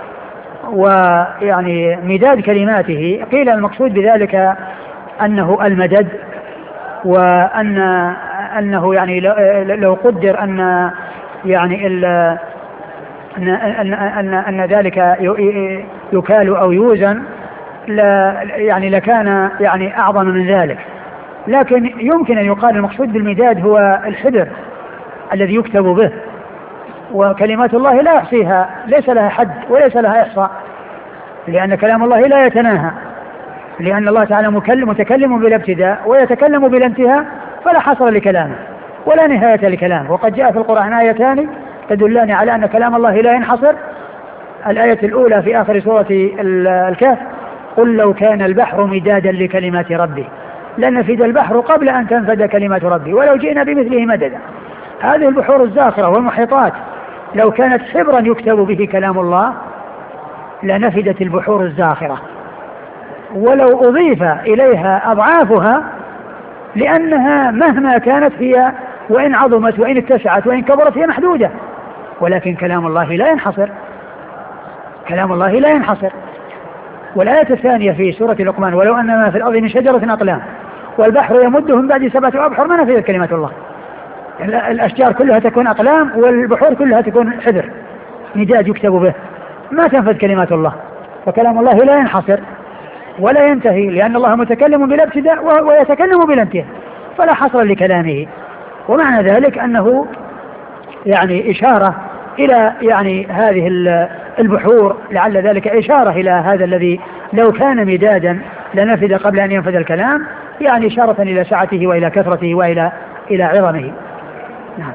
ويعني مداد كلماته. قيل المقصود بذلك أنه المدد، وأن أنه يعني لو قدر أن يعني ال أن, أن, أن, أن ذلك يكال أو يوزن يعني لكان يعني أعظم من ذلك، لكن يمكن أن يقال المقصود بالمداد هو الحبر الذي يكتب به، وكلمات الله لا يحصيها، ليس لها حد وليس لها إحصاء، لأن كلام الله لا يتناهى، لأن الله تعالى مكلم متكلم بلا ابتداء ويتكلم بلا انتهاء، فلا حصر لكلامه ولا نهاية لكلامه. وقد جاء في القرآن آيتان تدلان على أن كلام الله لا ينحصر. الآية الأولى في آخر سورة الكهف قل لو كان البحر مدادا لكلمات ربي لنفد البحر قبل أن تنفد كلمات ربي ولو جئنا بمثله مددا. هذه البحور الزاخرة والمحيطات لو كانت حبرا يكتب به كلام الله لنفدت البحور الزاخرة، ولو أضيف إليها أضعافها، لأنها مهما كانت هي وإن عظمت وإن اتسعت وإن كبرت هي محدودة، ولكن كلام الله لا ينحصر، كلام الله لا ينحصر. والآية الثانية في سورة لقمان ولو أن ما في الأرض من شجرة أقلام والبحر يمده من بعد سبعة أبحر ما نفذت كلمات الله. الأشجار كلها تكون أقلام والبحور كلها تكون حبر مداد يكتب به، ما تنفذ كلمات الله. فكلام الله لا ينحصر ولا ينتهي، لأن الله متكلم بلا ابتداء ويتكلم بلا انتهاء، فلا حصر لكلامه. ومعنى ذلك أنه يعني إشارة إلى يعني هذه البحور، لعل ذلك إشارة إلى هذا الذي لو كان مدادا لنفد قبل أن ينفذ الكلام، يعني إشارة إلى سعته وإلى كثرته وإلى إلى عظمه. نعم.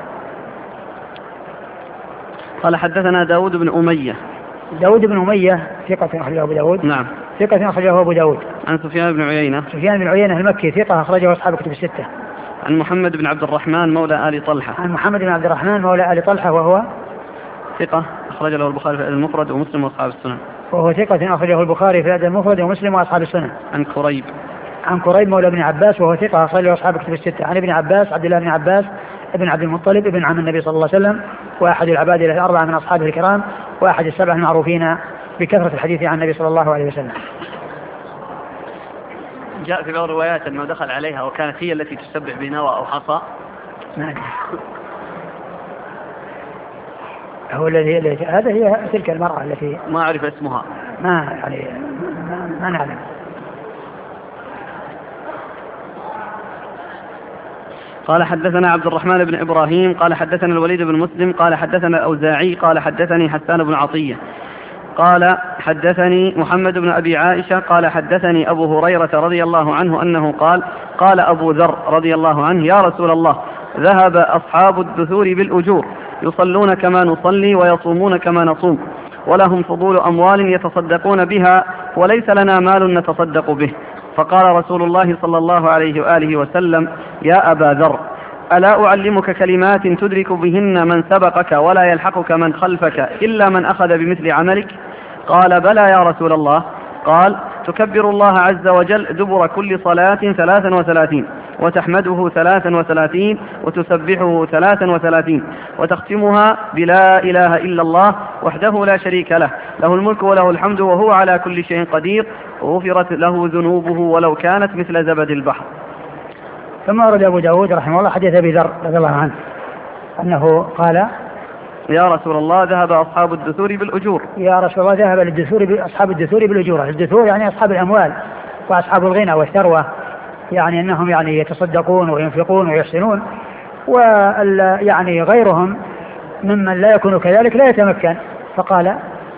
قال حدثنا داود بن أمية. داود بن أمية ثقة أخرجه أبو داود. نعم. ثقة أخرجه أبو داود. عن سفيان بن عيينة. سفيان بن عيينة المكي ثقة أخرجه أصحاب كتب الستة. عن محمد بن عبد الرحمن مولى آل طلحة. عن محمد بن عبد الرحمن مولى آل طلحة وهو ثقة أخرج له البخاري في المفرد ومسلم وأصحاب السنن. وهو ثقة أخرجه البخاري في المفرد ومسلم وأصحاب السنن. عن كريب. عن كريب مولى ابن عباس وهو ثقة أخرجه أصحاب كتب الستة. عن ابن عباس عبد الله بن عباس ابن عبد المطلب ابن عم النبي صلى الله عليه وسلم، وأحد العباد الأربعة من أصحابه الكرام، وأحد السبع المعروفين بكثرة الحديث عن النبي صلى الله عليه وسلم. جاء في بعض الروايات أنه دخل عليها وكانت هي التي تسبح بنوى أو حصى. ما أدري. هو الذي هذا هي تلك المرأة التي ما أعرف اسمها. ما يعني ما, ما نعلم. قال حدثنا عبد الرحمن بن إبراهيم قال حدثنا الوليد بن مسلم قال حدثنا الأوزاعي قال حدثني حسان بن عطية قال حدثني محمد بن أبي عائشة قال حدثني أبو هريرة رضي الله عنه أنه قال قال أبو ذر رضي الله عنه يا رسول الله ذهب أصحاب الدثور بالأجور يصلون كما نصلي ويصومون كما نصوم ولهم فضول أموال يتصدقون بها وليس لنا مال نتصدق به. فقال رسول الله صلى الله عليه وآله وسلم يا أبا ذر ألا أعلمك كلمات تدرك بهن من سبقك ولا يلحقك من خلفك إلا من أخذ بمثل عملك؟ قال بلى يا رسول الله. قال تكبر الله عز وجل دبر كل صلاة ثلاثا وثلاثين، وتحمده ثلاثا وثلاثين، وتسبحه ثلاثا وثلاثين، وتختمها بلا إله إلا الله وحده لا شريك له، له الملك وله الحمد وهو على كل شيء قدير، وغفرت له ذنوبه ولو كانت مثل زبد البحر. ثم ورد أبو داود رحمه الله حديث أبي ذر رضي الله عنه أنه قال يا رسول الله ذهب أصحاب الدثور بالأجور. يا رسول الله ذهب الدثور أصحاب الدثور بالأجور. الدثور يعني أصحاب الأموال وأصحاب الغنى والثروة، يعني أنهم يعني يتصدقون وينفقون ويحسنون، ويعني غيرهم ممن لا يكون كذلك لا يتمكن. فقال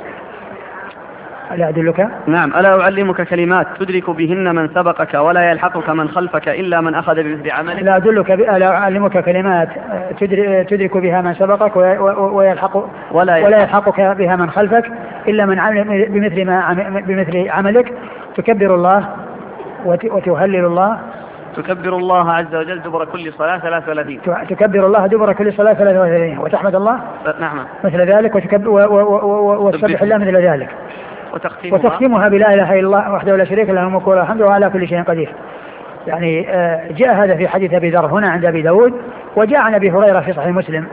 ألا أدلك؟ نعم. ألا أعلمك كلمات تدرك بهن من سبقك ولا يلحقك من خلفك إلا من أخذ بمثل عملك؟ لا أدلك ألا أعلمك كلمات تدرك بها من سبقك ويلحق ولا يلحقك بها من خلفك إلا من عمل بمثل ما بمثل عملك. تكبر الله وتهلل الله. تكبر الله عز وجل دبر كل صلاة ثلاث وثلاثين. تكبر الله دبر كل صلاة ثلاث وثلاثين، وتحمد الله نعم مثل ذلك، وتسبح الله مثل ذلك، وتختمها, وتختمها بلا إله إلا الله وحده لا شريك له الملك وله الحمد وهو على كل شيء قدير. يعني جاء هذا في حديث أبي ذر هنا عند أبي داود، وجاء عن أبي هريرة في صحيح مسلم،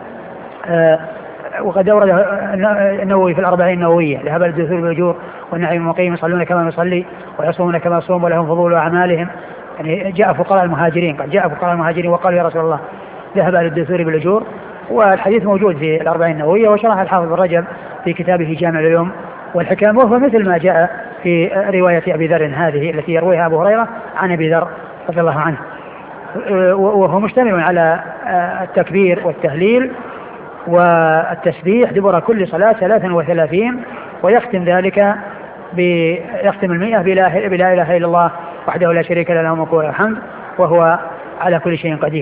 وقد أورد النووي في الأربعين النووية لهبل الدثور بالأجور والنعيم المقيم يصلون كما نصلي ويصومون كما نصوم ولهم فضول أعمالهم. يعني جاء فقراء المهاجرين، قد جاء فقراء المهاجرين وقالوا يا رسول الله ذهب أهل الدثور بالأجور. والحديث موجود في الأربعين النووية وشرح الحافظ بن رجب في كتابه جامع العلوم والحكام، وهو مثل ما جاء في رواية أبي ذر هذه التي يرويها أبو هريرة عن أبي ذر رضي الله عنه، وهو مشتمل على التكبير والتهليل والتسبيح دبر كل صلاة ثلاثا وثلاثين، ويختم ذلك يختم المئة بلا إله إلا الله وحده لا شريك له له الملك وله الحمد وهو على كل شيء قدير.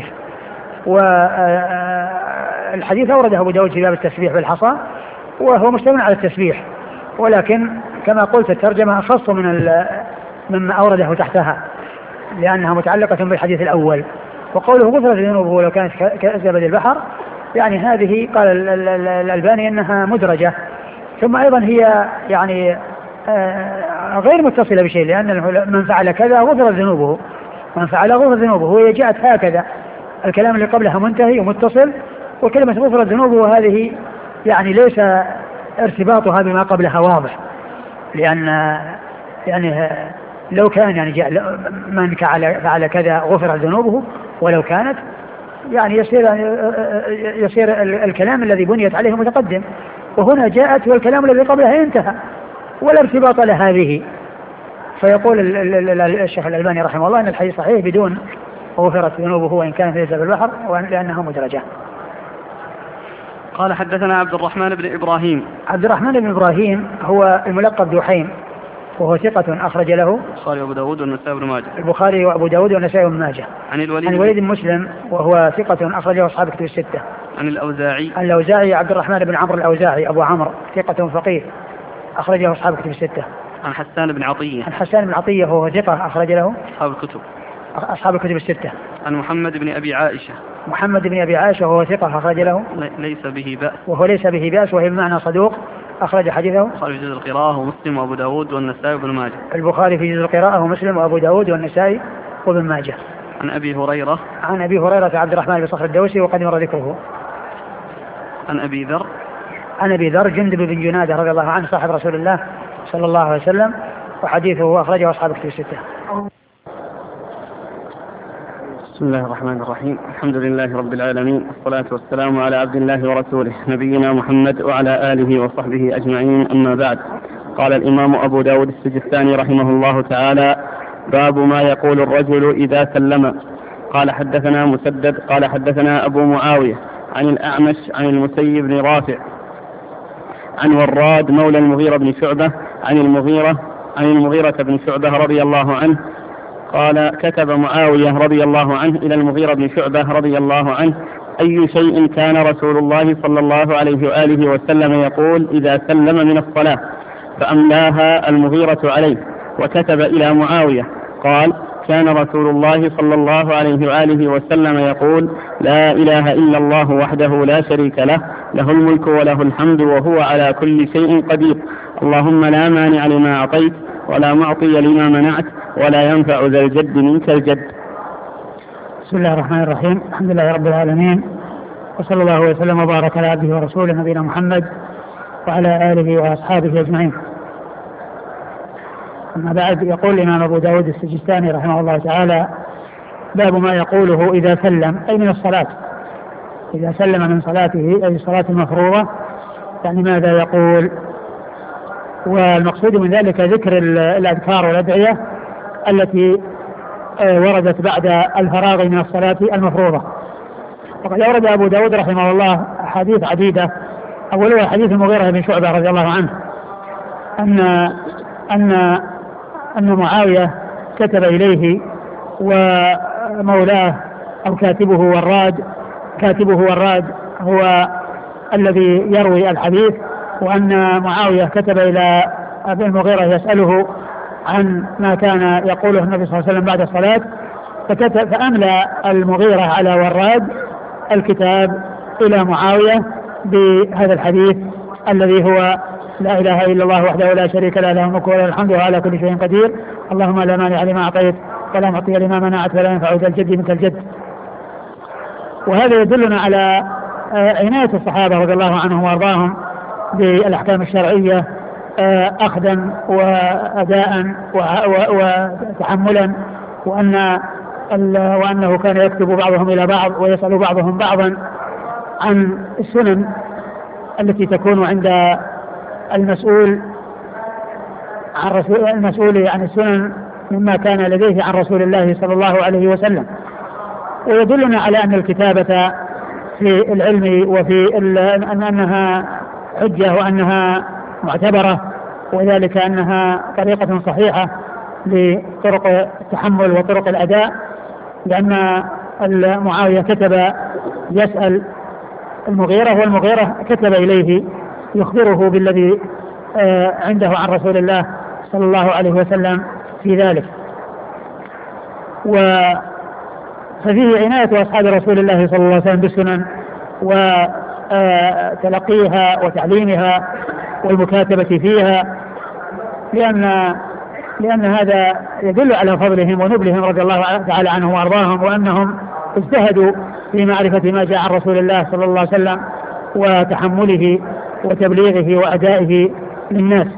والحديث أورده أبو داود في باب التسبيح بالحصى، وهو مشتمل على التسبيح، ولكن كما قلت الترجمة أخص من مما أورده تحتها لأنها متعلقة بالحديث الأول. وقوله غفرت ذنوبه ولو كانت كزبد البحر، يعني هذه قال الألباني أنها مدرجة، ثم أيضا هي يعني غير متصلة بشيء، لأن من فعل كذا غفرت ذنوبه، من فعل غفرت ذنوبه، وهي جاءت هكذا، الكلام اللي قبلها منتهي ومتصل، وكلمة غفرت ذنوبه هذه يعني ليس ارتباطها بما قبلها واضح، لأن يعني لو كان يعني جاء من فعل كذا غفرت ذنوبه ولو كانت، يعني يصير يصير الكلام الذي بنيت عليه متقدم، وهنا جاءت والكلام الذي قبلها انتهى ولا ارتباط لهذه. فيقول الشيخ الألباني رحمه الله أن الحديث صحيح بدون غفرت ذنوبه وإن كانت ليس بالبحر، لأنها مدرجة. قال حدثنا عبد الرحمن بن إبراهيم. عبد الرحمن بن إبراهيم هو الملقب دحيم، وهو ثقة أخرج له البخاري وأبو داود والنسائي وابن ماجه. البخاري وأبو داود والنسائي وابن ماجه. عن الوليد, عن الوليد بن مسلم وهو ثقة أخرجه أصحاب كتب الستة. عن الأوزاعي. عن الأوزاعي عبد الرحمن بن عمرو الأوزاعي أبو عمرو ثقة فقيه أخرجه أصحاب كتب الستة. عن حسان بن عطية. عن حسان بن عطية وهو ثقة أخرج له أصحاب الكتب. أصحاب الكتب الستة. عن محمد بن أبي عائشة. محمد بن أبي عائشة وهو ثقة أخرج له ليس به بأس. وهو ليس به بأس، وهي بمعنى صدوق أخرج حديثه البخاري في جزء القراءة ومسلم وأبو داود والنسائي وابن ماجه. البخاري في جزء القراءة ومسلم وأبو داود والنسائي وابن ماجه. عن أبي هريرة. عن أبي هريرة عبد الرحمن بن صخر الدوسي وقد مر ذكره. عن أبي ذر. عن أبي ذر جندب بن جنادة رضي الله عنه صاحب رسول الله صلى الله عليه وسلم، وحديثه أخرجه أصحاب كتب الستة. بسم الله الرحمن الرحيم، الحمد لله رب العالمين، والصلاة والسلام على عبد الله ورسوله نبينا محمد وعلى آله وصحبه أجمعين، أما بعد. قال الإمام أبو داود السجستاني رحمه الله تعالى: باب ما يقول الرجل إذا سلم. قال حدثنا مسدد قال حدثنا أبو معاوية عن الأعمش عن المسيب بن رافع عن وراد مولى المغيرة بن شعبة عن المغيرة عن المغيرة بن شعبة رضي الله عنه قال: كتب معاوية رضي الله عنه إلى المغيرة بن شعبة رضي الله عنه: أي شيء كان رسول الله صلى الله عليه وآله وسلم يقول إذا سلم من الصلاة؟ فأملاها المغيرة عليه، وكتب إلى معاوية قال: كان رسول الله صلى الله عليه وآله وسلم يقول: لا إله إلا الله وحده لا شريك له، له الملك وله الحمد وهو على كل شيء قدير، اللهم لا مانع لما أعطيت ولا معطي لما منعت ولا ينفع ذا الجد منك الجد. بسم الله الرحمن الرحيم. الحمد لله رب العالمين، وصلى الله وسلم وبارك على عبده ورسوله نبينا محمد وعلى آله وأصحابه أجمعين. أما بعد، يقول الإمام أبو داود السجستاني رحمه الله تعالى: باب ما يقوله إذا سلم، أي من الصلاة، إذا سلم من صلاته أي الصلاة المفروضة، يعني ماذا يقول. والمقصود من ذلك ذكر الأذكار والأدعية التي وردت بعد الفراغ من الصلاة المفروضة. وقد أورد أبو داود رحمه الله حديث عديدة، أولها حديث المغيرة بن شعبة رضي الله عنه أن أن أن معاوية كتب إليه ومولاه أو كاتبه وراد كاتبه وراد هو الذي يروي الحديث، وأن معاوية كتب إلى أبي المغيرة يسأله عن ما كان يقوله النبي صلى الله عليه وسلم بعد الصلاة، فكتب فأملى المغيرة على وراد الكتاب إلى معاوية بهذا الحديث الذي هو: لا إله إلا الله وحده لا شريك له، له الملك وله الحمد وهو على كل شيء قدير، اللهم لا مانع لما أعطيت ولا معطي لما منعت ولا ينفع ذا الجد منك الجد. وهذا يدلنا على عناية الصحابة رضي الله عنهم وأرضاهم بالأحكام الشرعية أخذا وأداء وتحملا، وأن وأنه كان يكتب بعضهم إلى بعض ويسأل بعضهم بعضا عن السنن التي تكون عند المسؤول عن رسول المسؤول عن السنن مما كان لديه عن رسول الله صلى الله عليه وسلم. ويدلنا على أن الكتابة في العلم وفي أن أنها حجة وأنها معتبرة، وذلك أنها طريقة صحيحة لطرق التحمل وطرق الأداء، لأن معاوية كتب يسأل المغيرة، والمغيرة كتب إليه يخبره بالذي عنده عن رسول الله صلى الله عليه وسلم في ذلك. ففيه عناية أصحاب رسول الله صلى الله عليه وسلم بالسنن وتلقيها وتعليمها والمكاتبة فيها، لأن لأن هذا يدل على فضلهم ونبلهم رضي الله تعالى عنهم وأرضاهم، وأنهم اجتهدوا في معرفة ما جاء عن رسول الله صلى الله عليه وسلم وتحمله وتبليغه وأدائه للناس.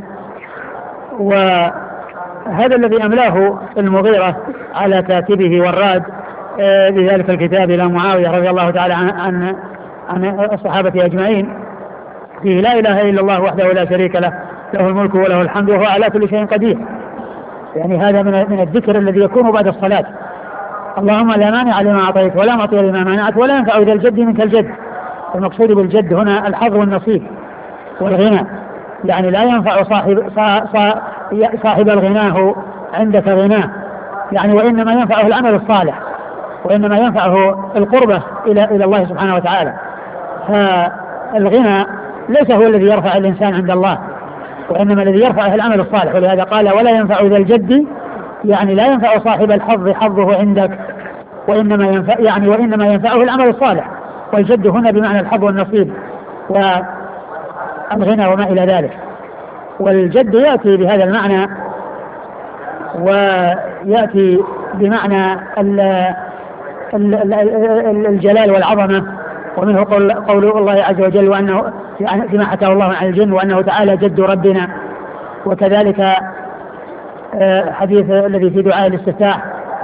وهذا الذي أملاه المغيرة على كاتبه وراد بذلك الكتاب إلى معاوية رضي الله تعالى عن عن الصحابة أجمعين فيه: لا إله إلا الله وحده لا شريك له، له الملك وله الحمد وهو على كل شيء قدير. يعني هذا من من الذكر الذي يكون بعد الصلاة: اللهم لا مانع لما أعطيت ولا معطي لما منعت ولا ينفع ذا الجد منك الجد. المقصود بالجد هنا الحظ والنصيب والغنى، يعني لا ينفع صاحب صاحب الغناه عندك غناه، يعني وإنما ينفعه العمل الصالح، وإنما ينفعه القربة إلى إلى الله سبحانه وتعالى. فالغنى ليس هو الذي يرفع الإنسان عند الله، وإنما الذي يرفعه العمل الصالح. ولهذا قال: ولا ينفع ذا الجد، يعني لا ينفع صاحب الحظ حظه عندك، وإنما ينفع يعني وإنما ينفعه العمل الصالح. والجد هنا بمعنى الحظ والنصيب والغنى وما إلى ذلك. والجد يأتي بهذا المعنى، ويأتي بمعنى الجلال والعظمة، ومنه قول, قول الله عز وجل وأنه فيما حكاه الله عن الجن وأنه تعالى جد ربنا. وكذلك حديث الذي في دعاء الاستفتاح: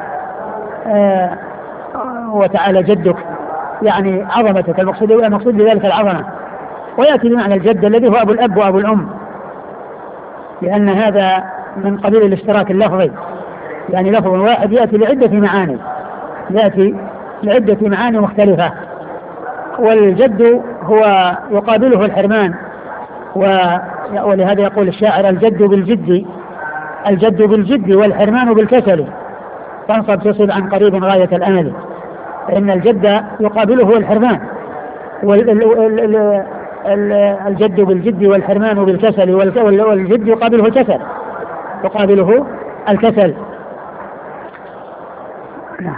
وتعالى جدك، يعني عظمتك. المقصود المقصود بذلك العظمة. ويأتي بمعنى الجد الذي هو أبو الأب وأبو الأم، لأن هذا من قبيل الاشتراك اللفظي، يعني لفظ واحد يأتي لعدة معاني يأتي لعدة معاني مختلفة. والجد هو يقابله الحرمان، ولهذا يقول الشاعر: الجد بالجد الجد بالجد والحرمان بالكسل، فانصب تصب عن قريب غاية الأمل. فإن الجد يقابله الحرمان، والجد بالجد والحرمان بالكسل، والجد يقابله الكسل يقابله الكسل. نعم.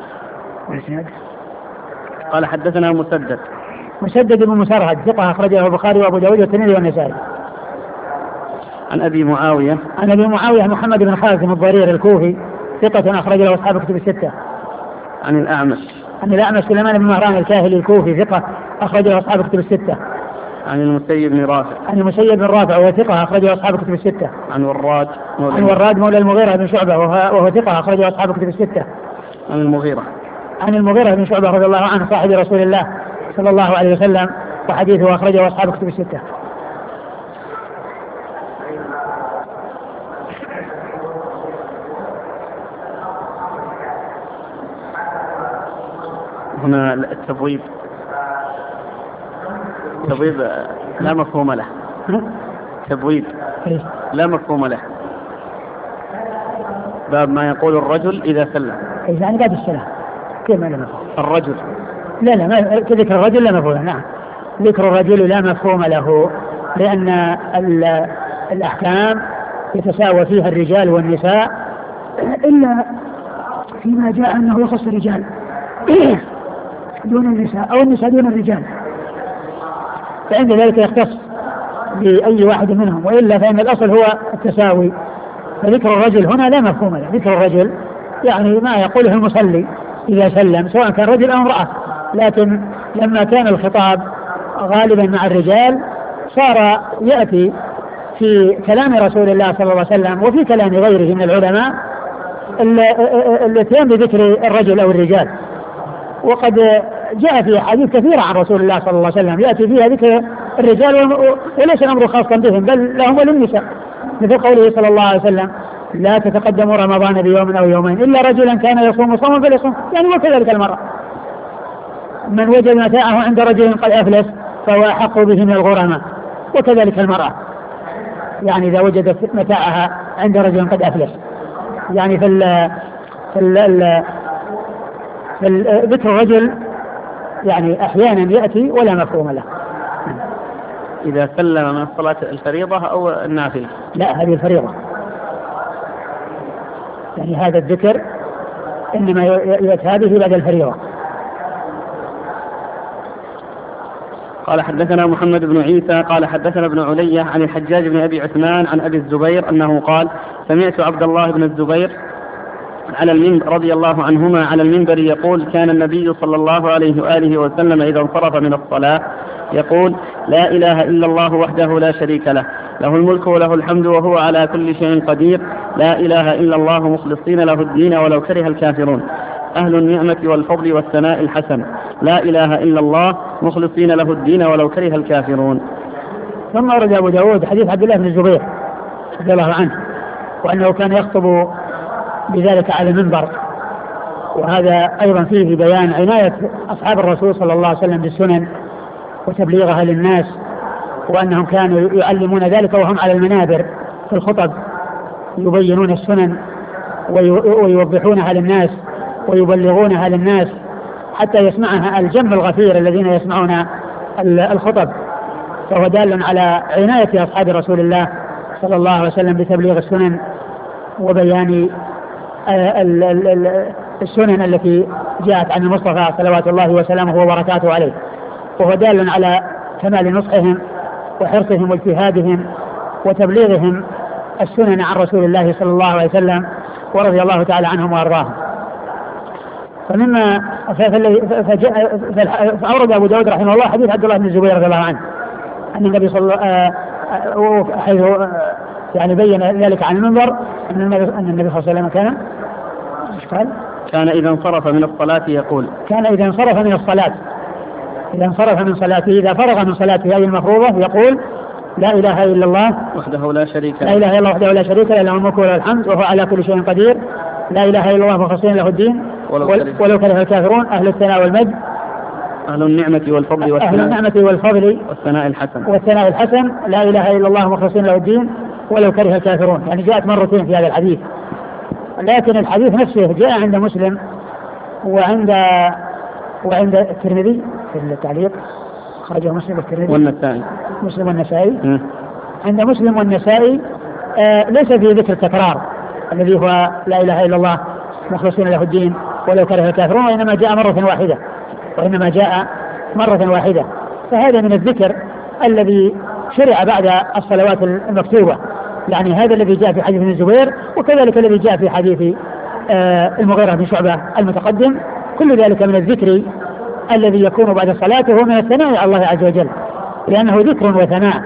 قال حدثنا مسدد مسدد بن مسرهد ثقة أخرجه البخاري وأبو داود والترمذي والنسائي. عن أبي معاوية عن أبي معاوية محمد بن خازم الضرير الكوفي ثقة أخرج له أصحاب كتب الستة. عن الأعمش عن الأعمش سليمان بن مهران الكاهلي الكوفي ثقة أخرج له أصحاب كتب الستة. عن المسيب بن رافع عن المسيب بن رافع وهو ثقة أخرج له أصحاب كتب الستة. عن وراد مولى عن وراد مولى المغيرة بن شعبة وهو ثقة أخرج له أصحاب كتب الستة. عن المغيرة عن المغيرة بن شعبة رضي الله عنه صاحب رسول الله صلى الله عليه وسلم وحديثه أخرجه أصحاب كتب الستة. هنا التبويب تبويب لا مفهوم له. تبويب لا مفهوم له. باب ما يقول الرجل إذا سلم. يعني بعد السلام كيف ما لا مفهوم الرجل لا لا ما ذكر الرجل لا مفهوم. نعم ذكر الرجل لا مفهوم له لأن الأحكام يتساوى فيها الرجال والنساء إلا فيما جاء أنه يخص الرجال دون النساء أو النساء دون الرجال فعند ذلك يختص بأي واحد منهم وإلا فإن الأصل هو التساوي. فذكر الرجل هنا لا مفهوم له. ذكر الرجل يعني ما يقوله المصلي إذا سلم سواء كان رجل أو امرأة لكن لما كان الخطاب غالبا مع الرجال صار يأتي في كلام رسول الله صلى الله عليه وسلم وفي كلام غيره من العلماء الاتيان بذكر الرجل أو الرجال. وقد جاء في حديث كثيرة عن رسول الله صلى الله عليه وسلم يأتي فيها ذكر الرجال وليس الأمر خاصا بهم بل لهم وللنساء مثل قوله صلى الله عليه وسلم لا تتقدموا رمضان بيوم أو يومين إلا رجلا كان يصوم صوما فليصوم يعني وكذلك المرأة من وجد متاعه عند رجل قد أفلس فهو أحق به من الغرماء وكذلك المرأة يعني إذا وجدت متاعها عند رجل قد أفلس يعني في ال في ال ذكر الرجل يعني أحيانا يأتي ولا مفهوم له. إذا سلم من الصلاة الفريضة أو النافلة. لا هذه الفريضة يعني هذا الذكر إنما يأتي هذه بعد الفريضة. قال حدثنا محمد بن عيسى قال حدثنا ابن علية عن الحجاج بن أبي عثمان عن أبي الزبير أنه قال سمعت عبد الله بن الزبير على المنبر رضي الله عنهما على المنبر يقول كان النبي صلى الله عليه وآله وسلم إذا انصرف من الصلاة يقول لا إله إلا الله وحده لا شريك له له الملك وله الحمد وهو على كل شيء قدير لا إله إلا الله مخلصين له الدين ولو كره الكافرون أهل النعمة والفضل والثناء الحسن لا إله إلا الله مخلصين له الدين ولو كره الكافرون. ثم ورد أبو داود حديث عبد الله بن الزبير رضي الله عنه وأنه كان يخطب بذلك على المنبر وهذا أيضا فيه بيان عناية أصحاب الرسول صلى الله عليه وسلم بالسنن وتبليغها للناس وأنهم كانوا يعلمون ذلك وهم على المنابر في الخطب يبينون السنن ويوضحونها للناس ويبلغونها للناس حتى يسمعها الجم الغفير الذين يسمعون الخطب. فهو دال على عناية أصحاب رسول الله صلى الله عليه وسلم بتبليغ السنن وبيان السنن التي جاءت عن المصطفى صلوات الله وسلامه وبركاته عليه. وهو دال على كمال نصحهم وحرصهم واجتهادهم وتبليغهم السنن عن رسول الله صلى الله عليه وسلم ورضي الله تعالى عنهم وارضاهم. فمما فأورد أبو داود رحمه الله حديث عبد الله بن الزبير رضي الله عنه أن النبي صلى الله عليه وسلم حيث يعني بين ذلك عن المنبر أن النبي صلى الله عليه وسلم كان قال كان إذا انصرف من الصلاة يقول كان إذا انصرف من الصلاة إذا انصرف من صلاته إذا فرغ من صلاته هذه المفروضة يقول لا إله إلا الله وحده لا شريك له لا إله إلا الله وحده لا شريك له له الملك وله الحمد وهو على كل شيء قدير لا إله إلا الله مخلصين له الدين ولو كره الكافرون أهل الثناء والمجد أهل النعمة والفضل والثناء أهل النعمة والفضل والثناء الحسن والثناء الحسن لا إله إلا الله مخلصين له الدين ولو كره الكافرون. يعني جاءت مرتين في هذا الحديث لكن الحديث نفسه جاء عند مسلم وعند وعند الترمذي في التعليق خرجه مسلم والترمذي والنسائي مسلم والنسائي عند مسلم والنسائي آه ليس في ذكر التكرار الذي هو لا إله إلا الله مخلصين له الدين ولو كره الكافرون، وإنما جاء مرة واحدة وإنما جاء مرة واحدة. فهذا من الذكر الذي شرع بعد الصلوات المكتوبة، يعني هذا الذي جاء في حديث ابن الزبير، وكذلك الذي جاء في حديث المغيرة بن شعبة المتقدم، كل ذلك من الذكر الذي يكون بعد الصلاة، وهو من الثناء على الله عز وجل، لأنه ذكر وثناء.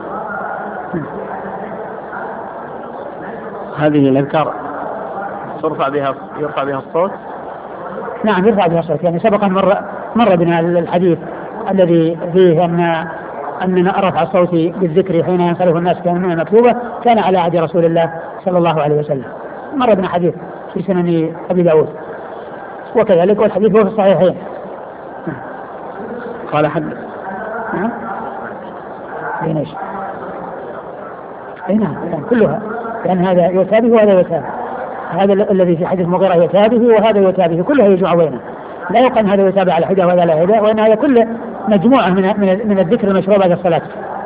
هذه الأذكار ترفع بها يرفع بها الصوت؟ نعم يرفع بها الصوت، يعني سبق أن مر, مر بنا الحديث الذي فيه أن أننا رفع الصوت بالذكر حين ينصرف الناس كان من المكتوبة كان على عهد رسول الله صلى الله عليه وسلم. مر بنا حديث في سنن أبي داود، وكذلك والحديث هو في الصحيحين. قال حد نعم بين ايش؟ اي نعم كلها، لأن هذا يتابه وهذا يتابه، هذا الذي في حديث مغيرة يتابه وهذا يتابه، كلها يجمع بينه، لا يقال هذا يتابع على حدة وهذا على حدة، وإن هذا كله مجموعة من من الذكر المشروع بعد الصلاة.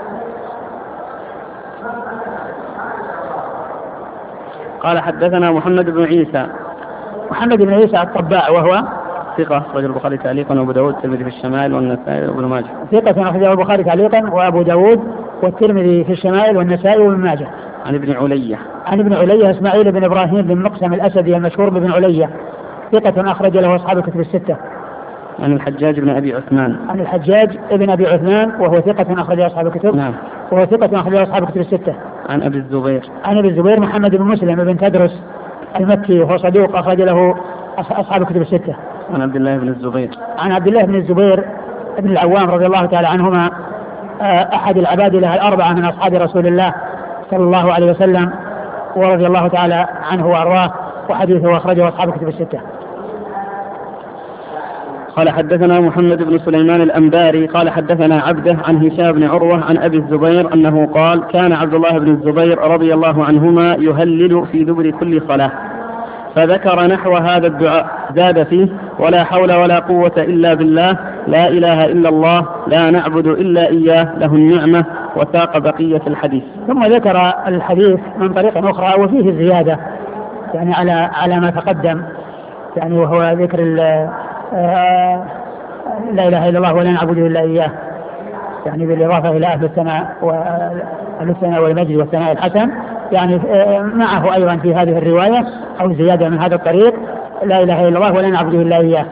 قال حدثنا محمد بن عيسى. محمد بن عيسى الطباع وهو ثقة أخرج البخاري تعليقا وأبو داود والترمذي في الشمائل والنسائي وابن ماجه. ثقة أخرجه البخاري تعليقا وأبو داود والترمذي في الشمائل والنسائي وابن ماجه. عن ابن علية. عن ابن علية إسماعيل بن إبراهيم بن مقسم الأسدي المشهور بابن علية، ثقة أخرج له أصحاب الكتب الستة. عن الحجاج بن أبي عثمان. عن الحجاج بن أبي عثمان وهو ثقة أخرج له أصحاب الكتب. نعم. وهو ثقة أخرج له أصحاب الكتب الستة. عن أبي الزبير. عن أبي الزبير محمد بن مسلم بن تدرس المكي وهو صدوق أخرج له أصحاب الكتب الستة. عن عبد الله بن الزبير. عن عبد الله بن الزبير بن العوام رضي الله تعالى عنهما، أحد العباد له الأربعة من أصحاب رسول الله صلى الله عليه وسلم، ورضي الله تعالى عنه وأرضاه، وحديثه أخرجه أصحاب الكتب الستة. قال حدثنا محمد بن سليمان الأنباري قال حدثنا عبده عن هشام بن عروة عن أبي الزبير أنه قال كان عبد الله بن الزبير رضي الله عنهما يهلل في دبر كل صلاة، فذكر نحو هذا الدعاء زاد فيه ولا حول ولا قوة إلا بالله، لا إله إلا الله، لا نعبد إلا إياه، له النعمة، وساق بقية الحديث. ثم ذكر الحديث من طريق أخرى وفيه الزيادة يعني على على ما تقدم، يعني وهو ذكر لا إله إلا الله ولا نعبد إلا إياه، يعني بالإضافة إلى أهل الثناء وأهل الثناء والمجد والثناء الحسن، يعني معه أيضا في هذه الرواية أو زيادة من هذا الطريق لا إله إلا الله ولا نعبد إلا إياه.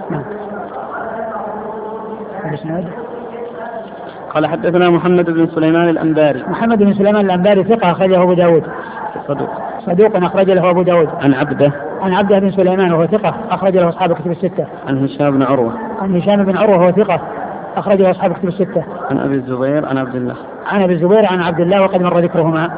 قال حدثنا محمد بن سليمان الأنباري. محمد بن سليمان الأنباري ثقة أخرجه أبو داود. صدوق. صدوق أخرج له أبو داود. عن عبده. عن عبده بن سليمان وهو ثقة أخرج له أصحاب الكتب الستة. عن هشام بن عروة. عن هشام بن عروة وهو ثقة أخرج له أصحاب الكتب الستة. عن أبي الزبير عن عبد الله. عن أبي الزبير عن عبد الله وقد مر ذكرهما.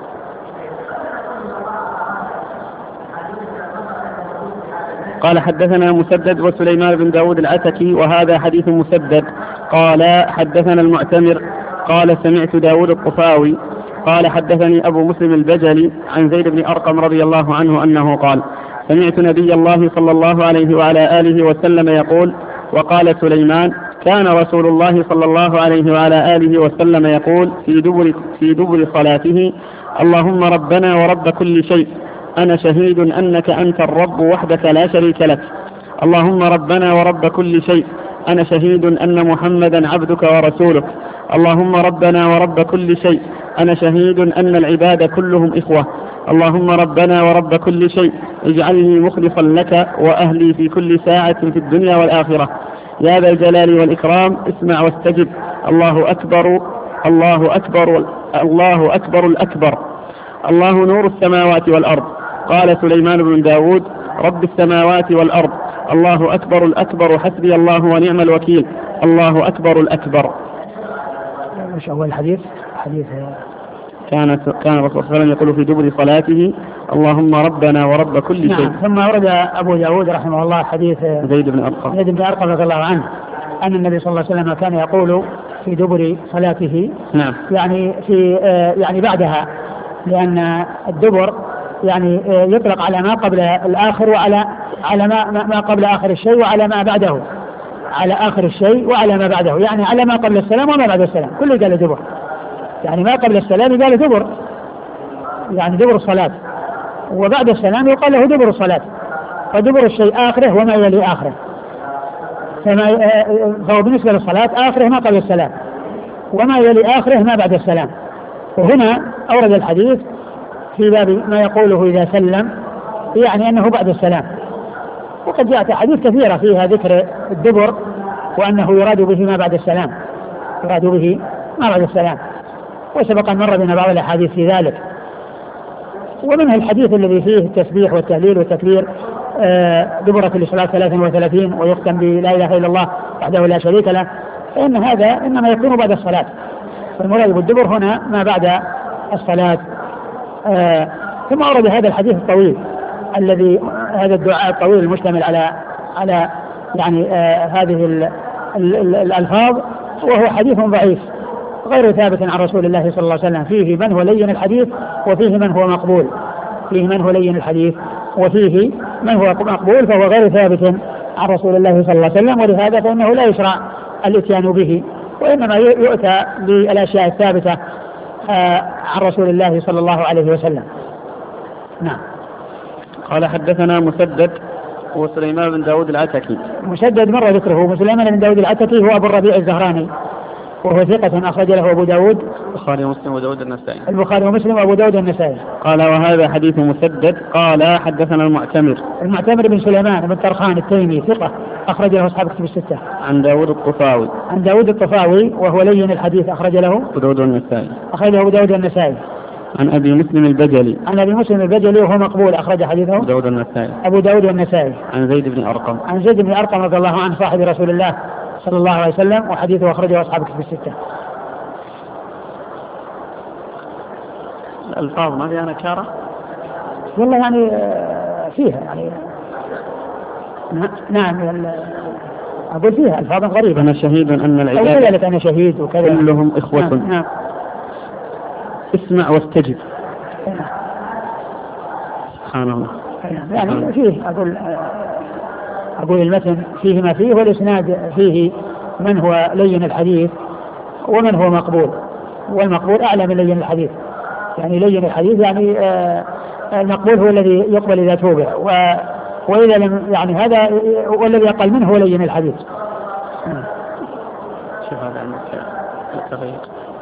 قال حدثنا مسدد وسليمان بن داود العتكي وهذا حديث مسدد قال حدثنا المعتمر قال سمعت داود الطفاوي قال حدثني أبو مسلم البجلي عن زيد بن أرقم رضي الله عنه أنه قال سمعت نبي الله صلى الله عليه وعلى آله وسلم يقول وقال سليمان كان رسول الله صلى الله عليه وعلى آله وسلم يقول في دبر, في دبر صلاته اللهم ربنا ورب كل شيء أنا شهيد أنك أنت الرب وحدك لا شريك لك، اللهم ربنا ورب كل شيء أنا شهيد أن محمدا عبدك ورسولك، اللهم ربنا ورب كل شيء أنا شهيد أن العباد كلهم إخوة، اللهم ربنا ورب كل شيء اجعلني مخلصا لك وأهلي في كل ساعة في الدنيا والآخرة، يا ذا الجلال والإكرام اسمع واستجب، الله أكبر الله أكبر الله أكبر الأكبر، الله نور السماوات والأرض. قال سليمان بن داود رب السماوات والأرض، الله أكبر الأكبر حسبي الله ونعم الوكيل، الله أكبر الأكبر. مش أول الحديث حديث كانت كان الرسول صلى الله عليه وسلم يقول في دبر صلاته اللهم ربنا ورب كل شيء. نعم. ثم ورد أبو داود رحمه الله حديث زيد بن أرقم زيد بن أرقم رضي الله عنه أن النبي صلى الله عليه وسلم كان يقول في دبر صلاته. نعم. يعني في يعني بعدها، لأن الدبر يعني يطلق على ما قبل الآخر وعلى على ما ما قبل آخر الشيء وعلى ما بعده، على آخر الشيء وعلى ما بعده، يعني على ما قبل السلام وما بعد السلام كله قال دبر، يعني ما قبل السلام قال دبر يعني دبر الصلاة، وبعد السلام يقال له دبر الصلاة، فدبر الشيء آخره وما يلي آخره، فما فهو بالنسبة للصلاة آخره ما قبل السلام، وما يلي آخره ما بعد السلام. وهنا أورد الحديث في باب ما يقوله إذا سلم، يعني أنه بعد السلام. وقد جاءت أحاديث كثيرة فيها ذكر الدبر وأنه يراد به ما بعد السلام، يراد به ما بعد السلام، وسبق أن مر بنا بعض الأحاديث في ذلك. ومنها الحديث الذي فيه التسبيح والتهليل والتكبير دبرة الصلاة ثلاثة وثلاثين ويختم بلا إله إلا الله وحده لا شريك له، فإن هذا إنما يكون بعد الصلاة. فالمراد بالدبر هنا ما بعد الصلاة. آه ثم أورد هذا الحديث الطويل الذي هذا الدعاء الطويل المشتمل على على يعني آه هذه ال ال ال الألفاظ، وهو حديث ضعيف غير ثابت عن رسول الله صلى الله عليه وسلم، فيه من هو لين الحديث وفيه من هو مقبول، فيه من هو لين الحديث وفيه من هو مقبول، فهو غير ثابت عن رسول الله صلى الله عليه وسلم. ولهذا فإنه لا يشرع الاتيان به، وإنما يؤتى بالأشياء الثابتة عن رسول الله صلى الله عليه وسلم. نعم. قال حدثنا مسدد وسليمان بن داود العتكي. مسدد مر ذكره، وسليمان بن داود العتكي هو أبو الربيع الزهراني، وهو ثقة أخرج له أبو داود البخاري ومسلم وداود النسائي. البخاري ومسلم وأبو داود النسائي. قال وهذا حديث مسدد. قال حدثنا المعتمر. المعتمر بن سليمان بن طرخان التيمي ثقة أخرج له أصحاب كتب الستة. عن داود الطفاوي. عن داود الطفاوي وهو لين الحديث أخرج له أبو داود النسائي. أخرج له أبو داود النسائي. عن أبي مسلم البجلي. عن أبي مسلم البجلي وهو مقبول أخرج حديثه أبو داود النسائي. أبو داود النسائي. عن زيد بن أرقم. عن زيد بن أرقم رضي الله عنه صاحب رسول الله صلى الله عليه وسلم، وحديثه أخرجه أصحاب كتب الستة. الألفاظ ما فيها نكارة؟ والله يعني فيها يعني نعم أقول فيها ألفاظ غريبة. أنا شهيد أن العباد قالت أنا شهيد وكذا كلهم إخوة. نعم. نعم. اسمع واستجب. نعم. سبحان الله. يعني فيه أقول أقول المتن فيه ما فيه، والإسناد فيه من هو لين الحديث ومن هو مقبول، والمقبول أعلى من لين الحديث. يعني لين الحديث يعني آه المقبول هو الذي يقبل إذا توبع، وإذا لم يعني هذا والذي أقل منه هو لين الحديث. شوف هذا التغيير.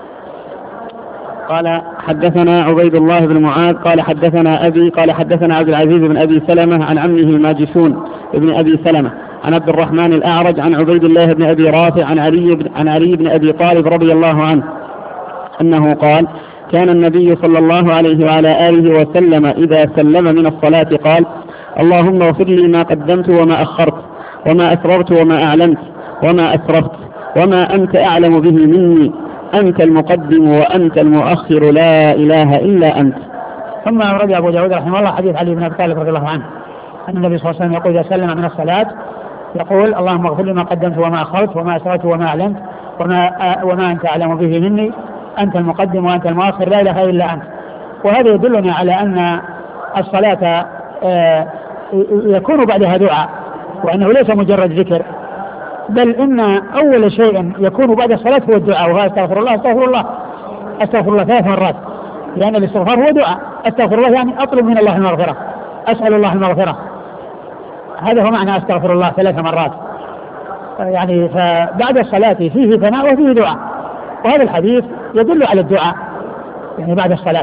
قال حدثنا عبيد الله بن معاذ قال حدثنا أبي قال حدثنا عبد العزيز بن أبي سلمة عن عمه الماجشون ابن أبي سلمة عن عبد الرحمن الأعرج عن عبيد الله بن أبي رافع عن علي بن, عن علي بن أبي طالب رضي الله عنه أنه قال كان النبي صلى الله عليه وعلى آله وسلم إذا سلم من الصلاة قال اللهم اغفر لي ما قدمت وما أخرت وما أسررت وما أعلنت وما أسرفت وما أنت أعلم به مني أنت المقدم وأنت المؤخر لا إله إلا أنت. ثم أورد أبو داود رحمه الله حديث علي بن أبي طالب رضي الله عنه أن النبي صلى الله عليه وسلم يقول إذا سلم من الصلاة يقول اللهم اغفر لي ما قدمت وما أخرت وما أسررت وما أعلنت وما, وما أنت أعلم به مني أنت المقدم وأنت المؤخر لا إله إلا أنت. وهذا يدلنا على أن الصلاة يكون بعدها دعاء، وأنه ليس مجرد ذكر، بل إن أول شيء يكون بعد الصلاة هو الدعاء، وهو استغفر الله استغفر الله استغفر الله ثلاث مرات، لأن الاستغفار هو دعاء. استغفر الله يعني أطلب من الله المغفرة، أسأل الله المغفرة، هذا هو معنى استغفر الله ثلاث مرات. يعني فبعد الصلاة فيه ثناء وفيه دعاء، وهذا الحديث يدل على الدعاء يعني بعد الصلاة.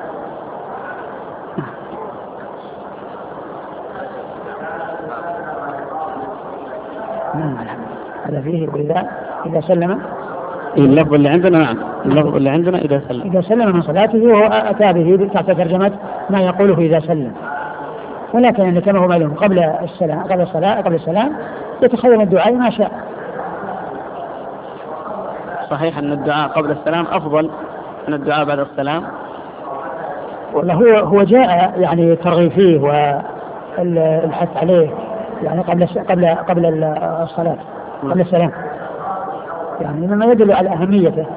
هذا فيه إذا إذا سلم اللفظ اللي عندنا. نعم اللفظ اللي عندنا إذا سلم إذا سلم من صلاته وهو أتى به تحت ترجمة ما يقوله إذا سلم، ولكن كما هو معلوم قبل السلام قبل الصلاة قبل السلام يتخير الدعاء ما شاء. صحيح أن الدعاء قبل السلام أفضل من الدعاء بعد السلام. والله هو هو جاء يعني ترغيب فيه والحث عليه يعني قبل قبل قبل الصلاة قبل السلام، يعني مما يدل على أهميته.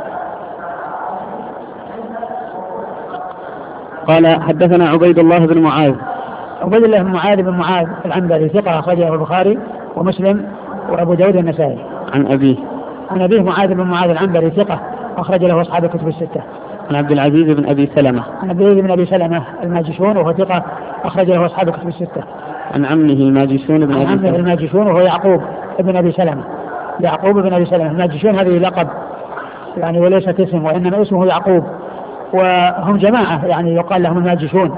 قال حدثنا عبيد الله بن معاذ. عبيد الله بن معاذ بن معاذ العنبري ثقة أخرجه البخاري ومسلم وأبو داود النسائي. عن أبيه عن أبيه معاذ بن معاذ العنبري ثقة أخرج له أصحاب الكتب الستة. عن عبد العزيز بن أبي سلمة. عن عبد العزيز بن أبي سلمة الماجشون وهو ثقة أخرج له أصحاب الكتب الستة. عن عمه الماجشون بن عن أبي عمه سلمة. الماجشون وهو يعقوب ابن أبي سلمة. يعقوب ابن أبي سلمة. الماجشون هذه لقب يعني وليست اسم، وإنما اسمه يعقوب، وهم جماعة يعني يقال لهم الماجشون،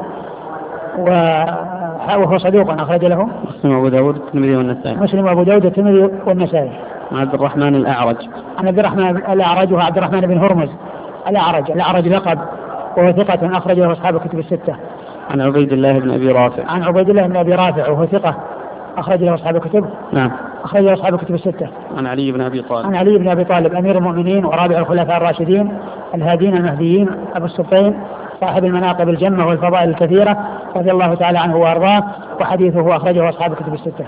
وهو صدوق أخرج له مسلم وأبو داود الترمذي والنسائي. مسلم وأبو داود الترمذي والنسائي. عن عبد الرحمن الأعرج. عن عبد الرحمن الأعرج وهو عبد الرحمن بن هرمز الأعرج. الأعرج لقب وهو ثقة أخرج له أصحاب الكتب الستة. عن عبيد الله بن أبي رافع. عن عبيد الله بن أبي رافع وهو ثقة أخرج له أصحاب الكتب. نعم. أخرج له أصحاب الكتب الستة. عن علي بن أبي طالب. عن علي بن أبي طالب أمير المؤمنين ورابع الخلفاء الراشدين الهادين المهديين أبو السبطين صاحب المناقب الجمة والفضائل الكثيرة رضي الله تعالى عنه وأرضاه، وحديثه أخرجه أصحاب الكتب الستة.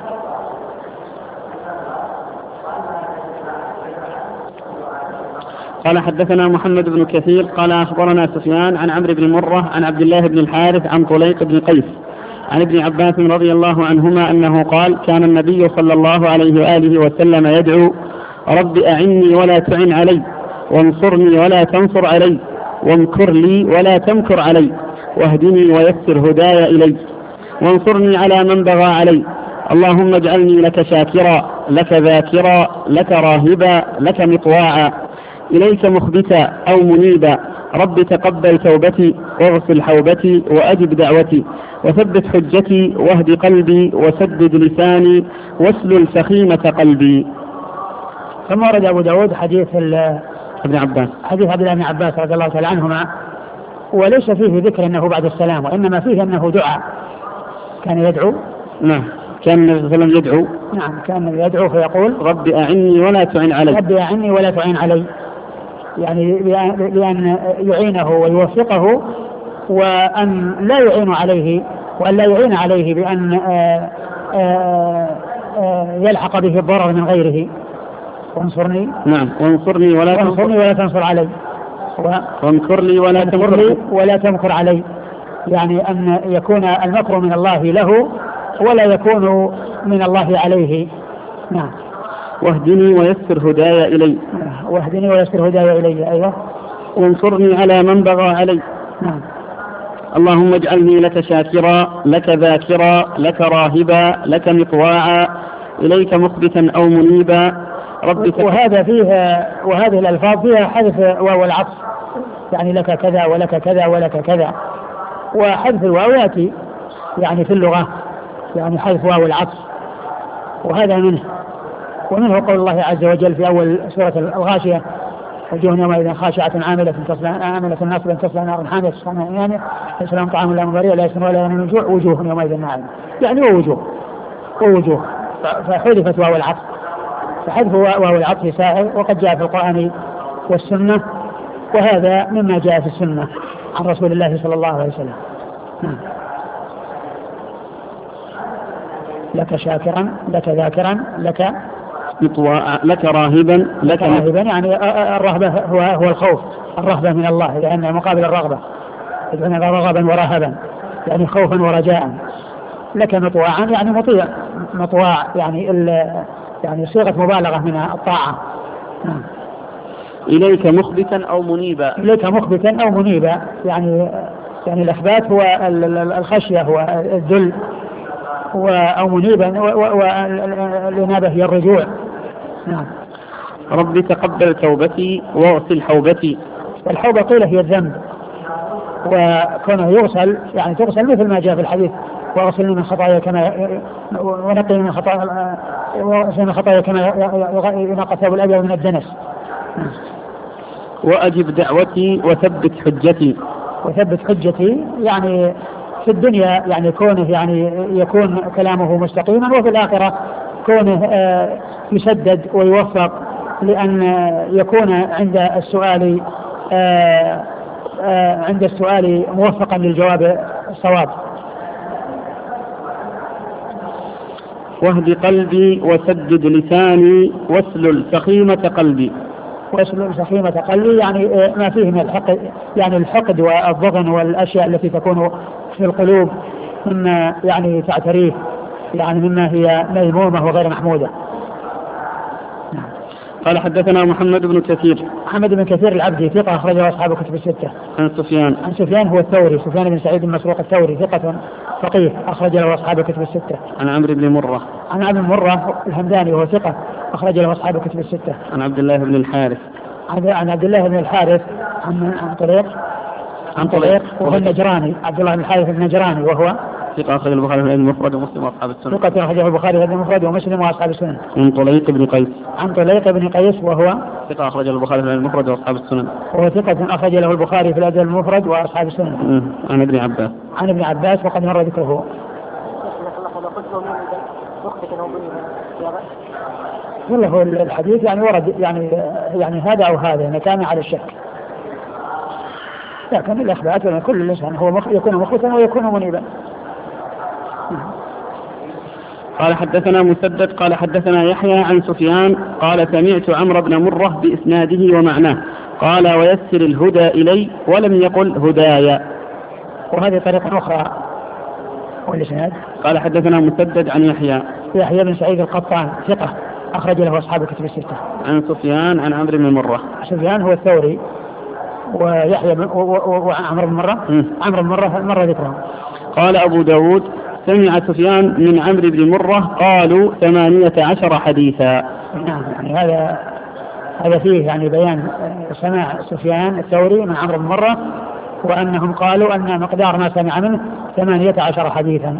قال حدثنا محمد بن كثير قال أخبرنا سفيان عن عمرو بن مرة عن عبد الله بن الحارث عن طليق بن قيس عن ابن عباس رضي الله عنهما أنه قال كان النبي صلى الله عليه وآله وسلم يدعو رب أعني ولا تعن علي، وانصرني ولا تنصر علي، وامكر لي ولا تمكر علي، واهدني ويسر هداي إلي، وانصرني على من بغى علي، اللهم اجعلني لك شاكرا لك ذاكرا لك راهبا لك مطواعا، إليك مخبتا أو منيبا، رب تقبل توبتي واغسل حوبتي وأجب دعوتي وثبت حجتي واهد قلبي وسدد لساني واسلل سخيمة قلبي. ثم ورد أبو داود حديث ابن عباس حديث عبد الله بن عباس رضي الله تعالى عنهما، وليس فيه ذكر أنه بعد السلام، وإنما فيه أنه دعاء كان يدعو. نعم كان النبي صلى الله عليه وسلم يدعو. نعم كان يدعو فيقول رب أعني ولا تعن علي. رب أعني ولا تعن علي، يعني بأن يعينه ويوفقه، وأن لا يعين عليه وأن لا يعين عليه بأن آآ آآ آآ يلحق به الضرر من غيره. وانصرني نعم وانصرني ولا وانصرني ولا تنصر علي، وانكر لي ولا تمكر لي ولا تمكر علي، يعني أن يكون المكر من الله له ولا يكون من الله عليه. نعم. واهدني ويسر هداي إلي. واهدني ويسر هداي إلي. أيوة. وانصرني على من بغى علي. نعم. اللهم اجعلني لك شاكرا لك ذاكرا لك راهبا لك مطواعا، إليك مخبتا أو منيبا، رب. وهذا فيها وهذه الألفاظ فيها حذف واو العطف، يعني لك كذا ولك كذا ولك كذا، وحذف الواو يأتي يعني في اللغة يعني حذف واو العطف، وهذا منه. ومنه قول الله عز وجل في أول سورة الغاشية وجوه يومئذ خاشعة عاملة تصلى عاملة ناصبة تصلى نارا حامية تسقى من حميم ليس لهم طعام إلا من ضريع لا يسمن ولا يغني من جوع وجوه يومئذ ناعمة، يعني ووجوه ووجوه فحذفت واو العطف، فحذف واو العطف سائغ وقد جاء في القرآن والسنة، وهذا مما جاء في السنة عن رسول الله صلى الله عليه وسلم. لك شاكرا لك ذاكرا لك لك راهبا لك راهبا، يعني الرهبة هو هو الخوف، الرهبة من الله، لأن مقابل الرغبة يدعون رغبا ورهبا يعني خوفا ورجاء. لك مطواعا يعني مطيع، مطواع يعني يعني صيغة مبالغة من الطاعة. إليك مخبتا أو منيبا. إليك مخبتا أو منيبا، يعني يعني الإخبات هو الخشية هو الذل، أو منيبا والإنابة هي الرجوع. نعم. رب تقبل توبتي واغسل حوبتي. والحوبة قيل هي الذنب، وكونه يغسل يعني تغسل مثل ما جاء في الحديث واغسل من خطايا كما ونقي من خطايا واغسل من خطايا كما ينقى الثوب الأبيض من الدنس. وأجب دعوتي وثبت حجتي. وثبت حجتي يعني في الدنيا يعني كونه يعني يكون كلامه مستقيما، وفي الآخرة كونه يسدد ويوفق لأن يكون عند السؤال عند السؤال موفقا للجواب الصواب. واهد قلبي وسدد لساني واسلل سخيمة قلبي. واسلل سخيمة قلبي يعني ما فيه من الحقد، يعني الحقد والضغن والأشياء التي تكون في القلوب مما يعني تعتريه، يعني مما هي مذمومة وغير محمودة. قال حدثنا محمد بن كثير. محمد بن كثير العبدي ثقة أخرجه أصحاب الكتب الستة. عن سفيان. عن سفيان هو الثوري، سفيان بن سعيد المسروق الثوري ثقة فقيه أخرج له أصحاب الكتب الستة. عن عمرو بن مرة. عن عبد مرة الهمداني وهو ثقة أخرج له أصحاب الكتب الستة. عن عبد الله بن الحارث. عن عبد الله بن الحارث عن عن طريق عن طريق وهو النجراني، عبد الله بن الحارث النجراني وهو ثقة أخرج البخاري في المفرد ومسلم وأصحاب السنن. ثقة أخرجه البخاري في المفرد ومسلم وأصحاب السنن. عن طليق بن قيس. عن طليق بن قيس وهو ثقة أخرج البخاري في المفرد وأصحاب السنن. وهو ثقة أخرج له البخاري في الأدب المفرد وأصحاب السنن. عن ابن عباس. عن ابن عباس وقد مر ذكره. والله هو الحديث يعني ورد يعني يعني هذا أو هذا يعني كان على الشك، لكن الإخبات يعني كل الإنسان هو مخ... يكون مخبتا ويكون منيبا. قال حدثنا مسدد قال حدثنا يحيى عن سفيان قال سمعت عمرو بن مرة بإسناده ومعناه قال ويسر الهدى إلي ولم يقل هدايا. وهذه طريقة أخرى. والإسناد قال حدثنا مسدد عن يحيى يحيى بن سعيد القطان ثقة أخرج له أصحاب الكتب الستة. عن سفيان عن عمرو بن مرة. سفيان هو الثوري ويحيى وعمرو بن مرة. عمرو بن مرة مرة ذكره. قال أبو داود سمع سفيان من عمرو بن مرة قالوا ثمانية عشر حديثا. نعم يعني هذا هذا فيه يعني بيان سماع سفيان الثوري من عمرو بن مرة وأنهم قالوا أن مقدار ما سمع منه ثمانية عشر حديثا.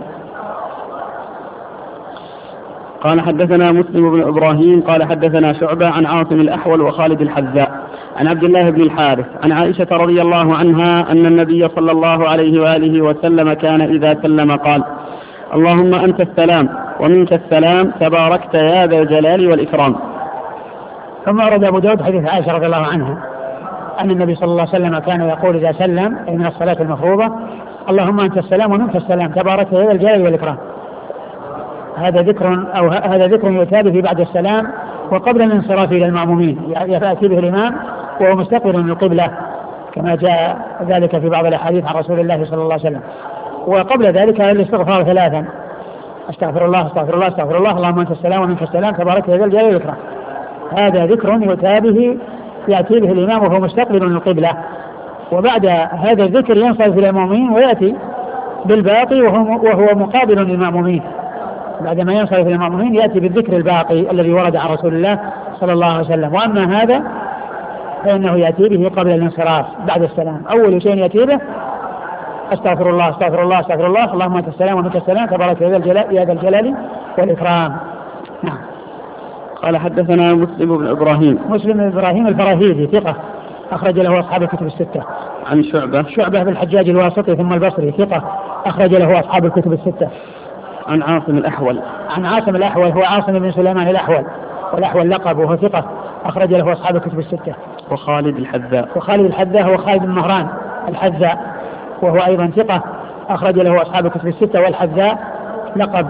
قال حدثنا مسلم بن إبراهيم قال حدثنا شعبة عن عاصم الأحول وخالد الحذاء عن عبد الله بن الحارث عن عائشة رضي الله عنها أن النبي صلى الله عليه وآله وسلم كان إذا سلم قال اللهم أنت السلام ومنك السلام تباركت يا ذا الجلال والإكرام. ثم أورد أبو داود حديث عائشة رضي الله عنها أن النبي صلى الله عليه وسلم كان يقول إذا سلم من الصلاة المفروضة اللهم أنت السلام ومنك السلام تباركت يا ذا الجلال والإكرام. هذا ذكر أو هذا ذكر يتابع في بعد السلام وقبل الانصراف إلى المأمومين يأتي به الإمام وهو مستقبل من القبلة كما جاء ذلك في بعض الأحاديث عن رسول الله صلى الله عليه وسلم. وقبل ذلك الاستغفار ثلاثا استغفر الله استغفر الله استغفر الله اللهم أنت السلام ومنك السلام تبارك يا ذا الجلال والإكرام. هذا ذكر يتابع يأتي به الإمام وهو مستقبل من القبلة. وبعد هذا الذكر ينصرف إلى المأمومين ويأتي بالباقي وهو, وهو مقابل للمأمومين. بعدما ينصرف إلى المأمومين يأتي بالذكر الباقي الذي ورد عن رسول الله صلى الله عليه وسلم. وأما هذا فإنه يأتي به قبل الانصراف بعد السلام. أول شيء يأتي به استغفر الله استغفر الله استغفر الله اللهم أنت السلام ومنك السلام تبارك يا ذا الجلال يا ذا الجلال والإكرام. نعم. قال حدثنا مسلم بن إبراهيم. مسلم بن إبراهيم الفراهيدي ثقة أخرج له أصحاب الكتب الستة. عن شعبة. شعبة بن الحجاج الواسطي ثم البصري ثقة أخرج له أصحاب الكتب الستة. عن عاصم الأحول. عن عاصم الأحول هو عاصم بن سليمان الأحول والأحول لقب وهو ثقة أخرج له أصحاب الكتب الستة. وخالد الحذاء. وخالد الحذاء هو خالد بن مهران الحذاء وهو أيضا ثقة أخرج له أصحاب الكتب الستة والحذاء لقب.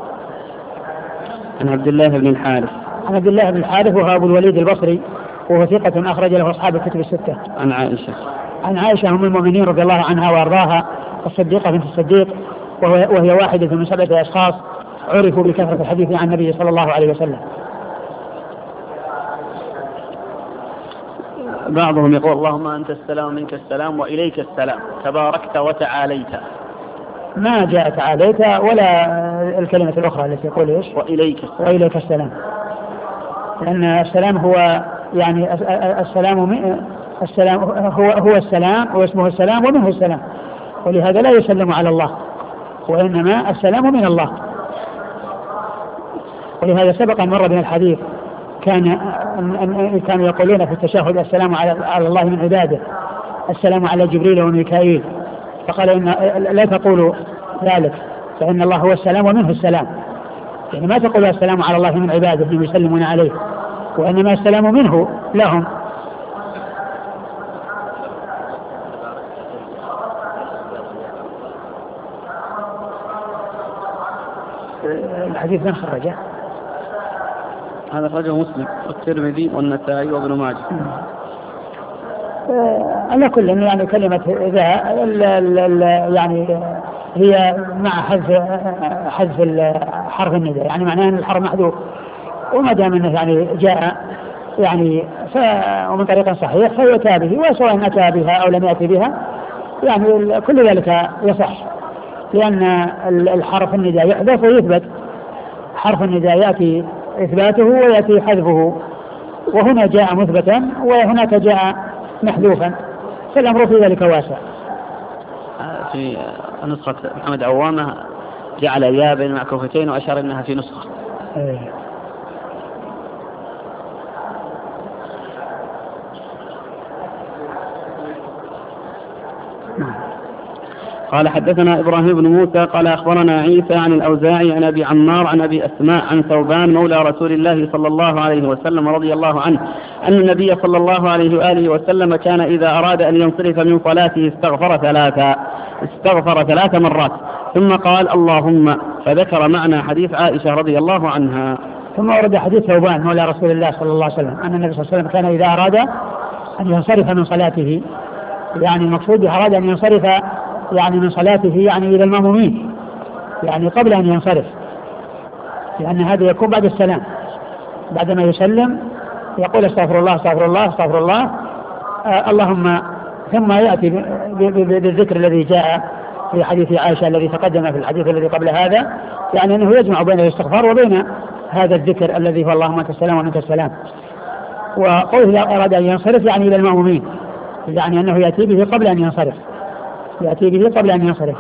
عن عبد الله بن الحارث. عن عبد الله بن الحارث وهو أبو الوليد البصري وهو ثقة أخرج له أصحاب الكتب الستة. عن عائشة. عن عائشة أم المؤمنين رضي الله عنها وأرضاها الصديقة بنت الصديق وهي واحدة من سبعة أشخاص عرفوا بكثرة الحديث عن النبي صلى الله عليه وسلم. بعضهم يقول اللهم أنت السلام منك السلام وإليك السلام تباركت وتعاليت. ما جاء تعاليت ولا الكلمة الأخرى التي يقول إيش وإليك السلام. وإليك السلام لأن السلام هو يعني السلام السلام هو هو السلام واسمه السلام ومنه السلام ولهذا لا يسلم على الله وإنما السلام من الله. ولهذا سبق أن مر بنا الحديث كان كانوا يقولون في التشهد السلام على الله من عباده السلام على جبريل وميكائيل فقال إن لا تقولوا ذلك فإن الله هو السلام ومنه السلام يعني ما تقولوا السلام على الله من عباده هم يسلمون عليه وإنما السلام منه لهم. الحديث من خرجه؟ هذا خرجه مسلم والترمذي والنسائي وابن ماجه. على كل يعني كلمة ذا يعني هي مع حذف حذف حرف النداء يعني معناه أن الحرف محذوف وما دام أنه يعني جاء يعني ومن طريق صحيح فيؤتى به، وسواء أتى بها أو لم يأتي بها يعني كل ذلك يصح، لأن الحرف النداء يحذف ويثبت، حرف النداء يأتي إثباته ويأتي حذفه، وهنا جاء مثبتا وهناك جاء محذوفا، فالأمر في ذلك واسع. في نسخة محمد عوامة جعل يا بين معكوفتين وأشار أنها في نسخة. إيه. قال حدثنا إبراهيم بن موسى قال أخبرنا عيسى عن الأوزاعي عن أبي عمار عن أبي أسماء عن ثوبان مولى رسول الله صلى الله عليه وسلم رضي الله عنه أن النبي صلى الله عليه وآله وسلم كان إذا أراد أن ينصرف من صلاته استغفر ثلاثا استغفر ثلاث مرات ثم قال اللهم، فذكر معنى حديث عائشة رضي الله عنها. ثم ورد حديث ثوبان مولى رسول الله صلى الله عليه وسلم أن النبي صلى الله عليه وسلم كان إذا أراد أن ينصرف من صلاته، يعني المقصود أراد أن ينصرف يعني من صلاته يعني إلى المأمومين، يعني قبل أن ينصرف، لأن هذا يكون بعد السلام، بعدما يسلم يقول استغفر الله استغفر الله استغفر الله آه اللهم، ثم يأتي بالذكر الذي جاء في حديث عائشة الذي تقدم في الحديث الذي قبل هذا، يعني أنه يجمع بين الاستغفار وبين هذا الذكر الذي هو اللهم أنت السلام ومنك السلام. وقوله إذا أراد أن ينصرف يعني إلى المأمومين، يعني أنه يأتي به قبل أن ينصرف، يأتي به قبل أن ينصرف.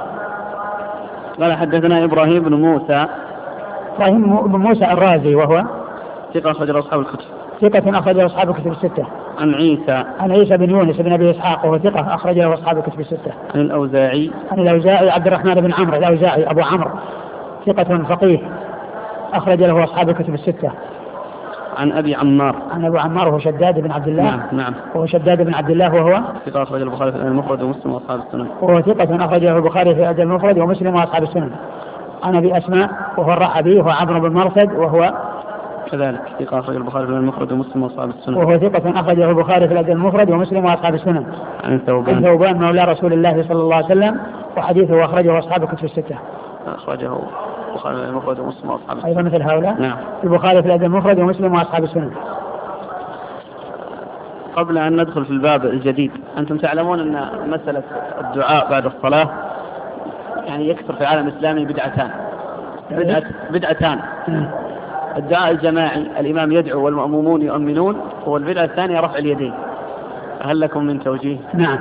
قال حدثنا إبراهيم بن موسى إبراهيم بن موسى الرازي وهو ثقة أخرج أصحاب الكتب ثقة أخرج أصحاب الكتب الستة. عن عيسى عن عيسى بن يونس بن أبي إسحاق وهو ثقة أخرج أصحاب الكتب الستة. عن الأوزاعي عن الأوزاعي عبد الرحمن بن عمرو الأوزاعي أبو عمرو ثقة فقيه أخرج له أصحاب الكتب الستة. عن أبي عمار عن أبو عمار وهو شداد بن عبد الله. نعم نعم وهو شداد بن عبد الله وهو ثقة أخرج البخاري في المفرد ومسلم وأصحاب السنن. وهو ثقة أخرجه البخاري في المفرد ومسلم وأصحاب السنن. عن أبي أسماء وهو الرحبي وهو عمرو بن مرثد وهو كذلك ثقة أخرج البخاري في المفرد ومسلم وأصحاب السنن. وهو ثقة أخرجه البخاري في المفرد ومسلم وأصحاب السنن. عن ثوبان عن ثوبان مولى رسول الله صلى الله عليه وسلم وحديثه أخرجه أصحاب الكتب الستة. أخرجه البخاري في المفرد ومسلم وأصحاب السنن. أيضا مثل هؤلاء. نعم. البخاري في الأدب المفرد ومسلم وأصحاب السنن. قبل أن ندخل في الباب الجديد، أنتم تعلمون أن مسألة الدعاء بعد الصلاة يعني يكثر في العالم الإسلامي بدعتان بدعة بدعتان الدعاء الجماعي الإمام يدعو والمأمومون يؤمنون، والبدعة الثانية رفع اليدين. هل لكم من توجيه؟ نعم.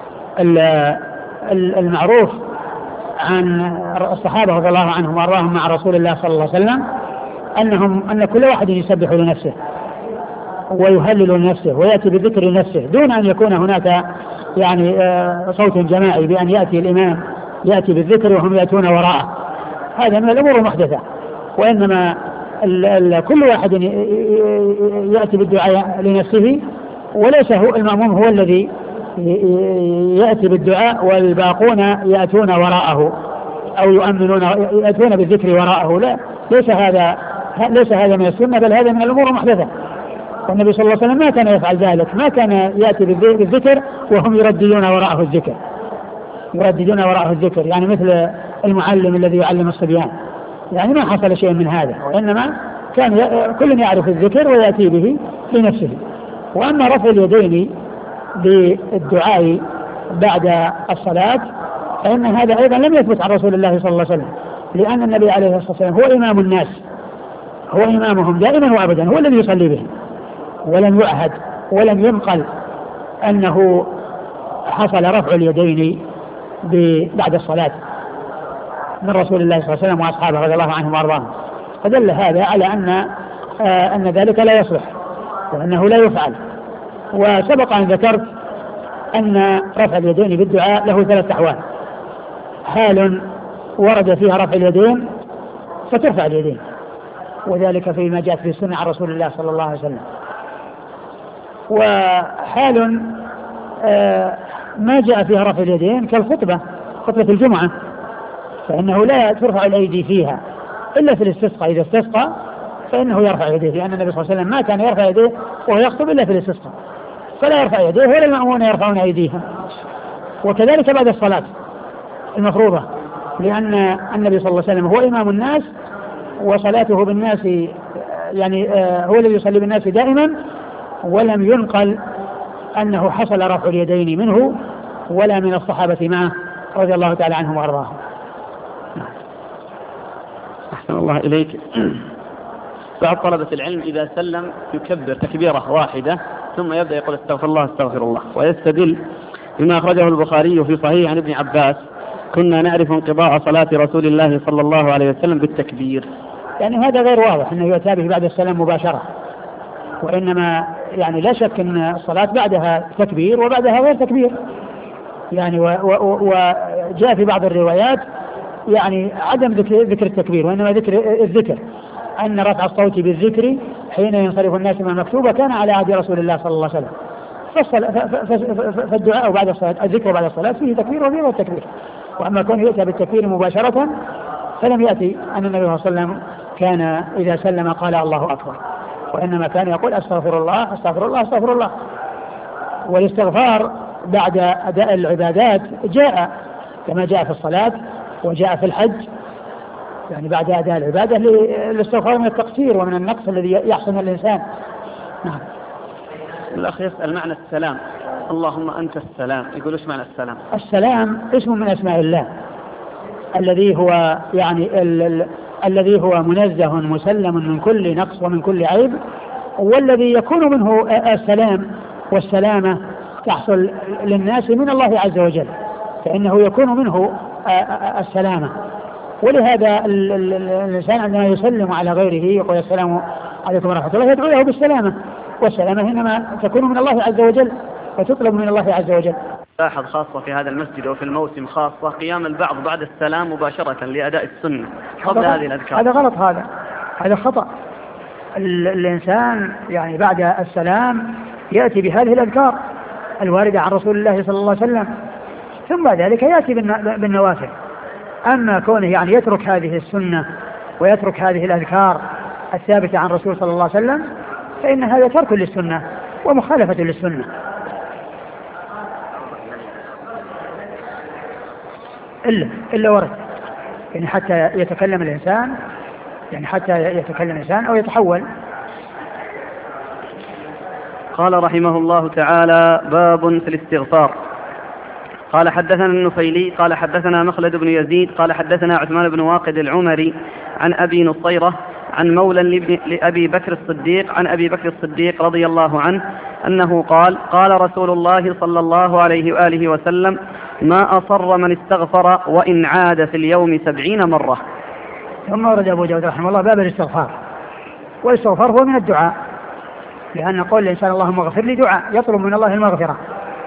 المعروف عن الصحابة رضي الله عنهم وأرضاهم مع رسول الله صلى الله عليه وسلم أنهم أن كل واحد يسبح لنفسه ويهلل لنفسه ويأتي بذكر لنفسه دون أن يكون هناك يعني صوت جماعي بأن يأتي الإمام يأتي بالذكر وهم يأتون وراءه، هذا من الأمور المحدثة. وإنما ال ال كل واحد يأتي بالدعاء لنفسه، وليس هو المأموم هو الذي يأتي بالدعاء والباقون يأتون وراءه أو يؤمنون يأتون بالذكر وراءه، لا، ليس هذا ليس هذا من السنة، بل هذا من الأمور المحدثة. والنبي صلى الله عليه وسلم ما كان يفعل ذلك، ما كان يأتي بالذكر وهم يرددون وراءه الذكر يرددون وراءه الذكر يعني مثل المعلم الذي يعلم الصبيان، يعني ما حصل شيء من هذا، وإنما كان كل يعرف الذكر ويأتي به لنفسه. وأما رفع اليدين بالدعاء بعد الصلاة فإن هذا أيضا لم يثبت عن رسول الله صلى الله عليه وسلم، لأن النبي عليه الصلاة والسلام هو إمام الناس، هو إمامهم دائما وأبدا، هو الذي يصلي بهم، ولم يعهد ولم ينقل أنه حصل رفع اليدين بعد الصلاة من رسول الله صلى الله عليه وسلم وأصحابه رضي الله عنهم وأرضاهم. فدل هذا على أن آه أن ذلك لا يصلح وأنه لا يفعل. وسبق أن ذكرت أن رفع اليدين بالدعاء له ثلاث أحوال: حال ورد فيها رفع اليدين فترفع اليدين، وذلك فيما جاء في السنة عن رسول الله صلى الله عليه وسلم، وحال آه ما جاء فيها رفع اليدين كالخطبة، خطبة الجمعة، فإنه لا ترفع الأيدي فيها إلا في الاستسقاء، إذا استسقى فإنه يرفع يديه، لأن النبي صلى الله عليه وسلم ما كان يرفع يديه وهو يخطب إلا في الاستسقاء، فلا يرفع يديه ولا المأمون يرفعون أيديهم. وكذلك بعد الصلاة المفروضة، لأن النبي صلى الله عليه وسلم هو إمام الناس وصلاته بالناس يعني هو الذي يصلي بالناس دائما، ولم ينقل أنه حصل رفع اليدين منه ولا من الصحابة معه رضي الله تعالى عنهم وأرضاهم. أحسن الله إليك. بعض طلبة العلم إذا سلم يكبر تكبيرة واحدة ثم يبدأ يقول استغفر الله استغفر الله، ويستدل بما أخرجه البخاري في صحيح عن ابن عباس: كنا نعرف انقضاء صلاة رسول الله صلى الله عليه وسلم بالتكبير. يعني هذا غير واضح أنه يؤتى به بعد السلام مباشرة، وإنما يعني لا شك أن الصلاة بعدها تكبير وبعدها غير تكبير، يعني وجاء في بعض الروايات يعني عدم ذكر التكبير وإنما ذكر الذكر، أن رفع الصوت بالذكر حين ينصرف الناس من المكتوبة كان على عهد رسول الله صلى الله عليه وسلم. فالدعاء بعد الصلاة، الذكر بعد الصلاة فيه تكبير وفيه التكبير. وأما كون يؤتى بالتكبير مباشرة فلم يأتي أن النبي صلى الله عليه وسلم كان إذا سلم قال الله أكبر، وإنما كان يقول أستغفر الله أستغفر الله أستغفر الله. والاستغفار بعد أداء العبادات جاء كما جاء في الصلاة وجاء في الحج، يعني بعد أداء العبادة للاستغفار من التقصير ومن النقص الذي يحصل من الإنسان. نعم. الأخ يسأل معنى السلام: اللهم أنت السلام، يقول إيش معنى السلام؟ السلام اسم من أسماء الله الذي هو يعني ال ال الذي هو منزه مسلم من كل نقص ومن كل عيب، والذي يكون منه السلام والسلامة تحصل للناس من الله عز وجل، فإنه يكون منه السلامة. ولهذا الإنسان عندما يسلم على غيره يقول السلام عليكم ورحمة الله يدعو له بالسلامة، والسلامة إنما تكون من الله عز وجل وتطلب من الله عز وجل. لاحظ خاصة في هذا المسجد وفي الموسم خاصة قيام البعض بعد السلام مباشرة لأداء السنة قبل هذه الأذكار. هذا غلط، هذا هذا خطأ. الإنسان يعني بعد السلام يأتي بهذه الأذكار الواردة عن رسول الله صلى الله عليه وسلم، ثم ذلك يأتي بالنوافل. أما كونه يعني يترك هذه السنة ويترك هذه الأذكار الثابتة عن رسول صلى الله عليه وسلم فإن هذا ترك للسنة ومخالفة للسنة. إلا إلا ورد يعني حتى يتكلم الإنسان، يعني حتى يتكلم الإنسان أو يتحول. قال رحمه الله تعالى: باب في الاستغفار. قال حدثنا النفيلي قال حدثنا مخلد بن يزيد قال حدثنا عثمان بن واقد العمري عن أبي نصيرة عن مولى لأبي بكر الصديق عن أبي بكر الصديق رضي الله عنه أنه قال: قال رسول الله صلى الله عليه وآله وسلم: ما أصر من استغفر وإن عاد في اليوم سبعين مرة. ثم ورد أبو داود رحمه الله باب الاستغفار. والاستغفار هو من الدعاء، لأن قول الإنسان اللهم اغفر لي دعاء يطلب من الله المغفرة.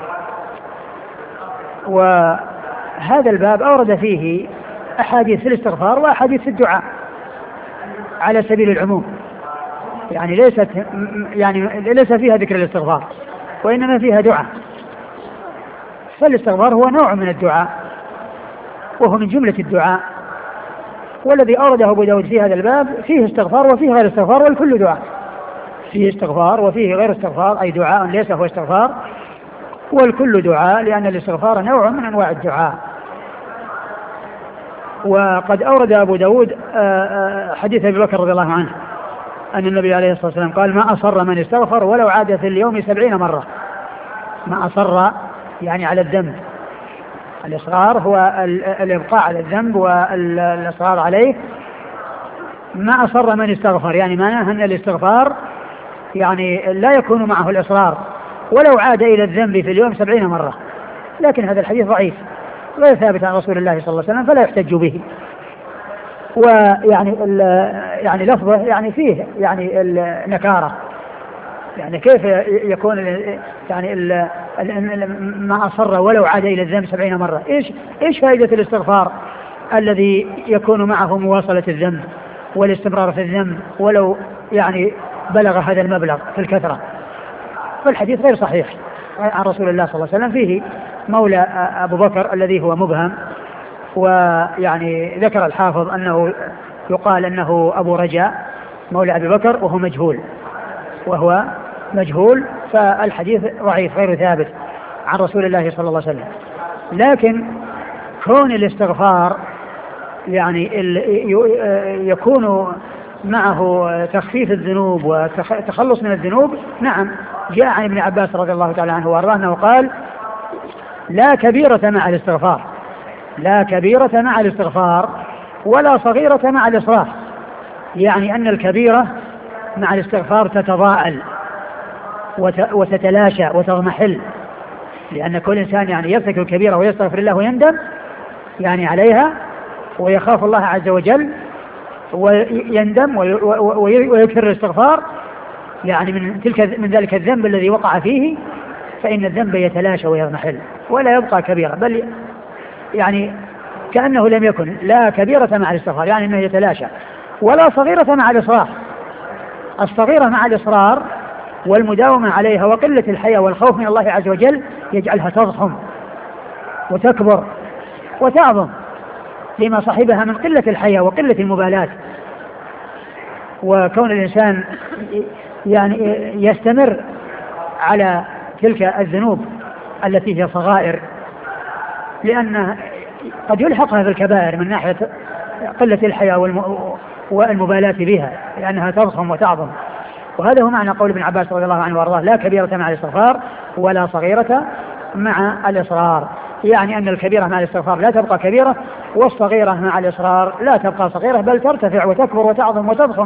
وهذا الباب أورد فيه أحاديث في الاستغفار وأحاديث في الدعاء على سبيل العموم، يعني ليست يعني ليس فيها ذكر الاستغفار وإنما فيها دعاء. فالاستغفار هو نوع من الدعاء وهو من جملة الدعاء، والذي أورده أبو داود في هذا الباب فيه استغفار وفيه غير استغفار، والكل دعاء. فيه استغفار وفيه غير استغفار، أي دعاء ليس هو استغفار، والكل دعاء، لأن الاستغفار نوع من أنواع الدعاء. وقد أورد أبو داود حديث أبي بكر رضي الله عنه أن النبي عليه الصلاة والسلام قال: ما أصر من استغفر ولو عاد في اليوم سبعين مرة. ما أصر يعني على الذنب، الإصرار هو الإبقاء على الذنب والإصرار عليه. ما أصر من استغفر يعني معناه أن الاستغفار يعني لا يكون معه الإصرار ولو عاد إلى الذنب في اليوم سبعين مرة. لكن هذا الحديث ضعيف غير ثابت عن رسول الله صلى الله عليه وسلم فلا يحتج به. ويعني يعني لفظه يعني فيه يعني النكارة، يعني كيف يكون يعني ال ما أصر ولو عاد إلى الذنب سبعين مرة؟ إيش إيش فائدة الاستغفار الذي يكون معه مواصلة الذنب والاستمرار في الذنب ولو يعني بلغ هذا المبلغ في الكثرة؟ فالحديث غير صحيح عن رسول الله صلى الله عليه وسلم. فيه مولى أبو بكر الذي هو مبهم، ويعني ذكر الحافظ أنه يقال أنه أبو رجاء مولى أبي بكر وهو مجهول وهو مجهول فالحديث ضعيف غير ثابت عن رسول الله صلى الله عليه وسلم. لكن كون الاستغفار يعني يكون معه تخفيف الذنوب وتخلص من الذنوب، نعم جاء عن ابن عباس رضي الله تعالى عنه وارضاه أنه قال لا كبيرة مع الاستغفار، لا كبيرة مع الاستغفار ولا صغيرة مع الإصرار، يعني أن الكبيرة مع الاستغفار تتضاءل وتتلاشى وتضمحل، لأن كل إنسان يعني يرتكب الكبيرة ويستغفر الله ويندم يعني عليها ويخاف الله عز وجل ويندم ويكثر الاستغفار يعني من تلك من ذلك الذنب الذي وقع فيه، فإن الذنب يتلاشى ويضمحل ولا يبقى كبيرة، بل يعني كأنه لم يكن. لا كبيرة مع الاستغفار يعني أنه يتلاشى، ولا صغيرة مع الإصرار. الصغيرة مع الإصرار والمداومة عليها وقلة الحياء والخوف من الله عز وجل يجعلها تضخم وتكبر وتعظم لما صاحبها من قلة الحياء وقلة المبالاة، وكون الإنسان يعني يستمر على تلك الذنوب التي هي صغائر، لأن قد يلحقها في الكبائر من ناحية قلة الحياء والمبالاة بها لأنها تضخم وتعظم. وهذا هو معنى قول ابن عباس رضي الله عنه وارضاه لا كبيرة مع الاستغفار ولا صغيرة مع الإصرار، يعني أن الكبيرة مع الاستغفار لا تبقى كبيرة، والصغيرة مع الإصرار لا تبقى صغيرة بل ترتفع وتكبر وتعظم وتضخم.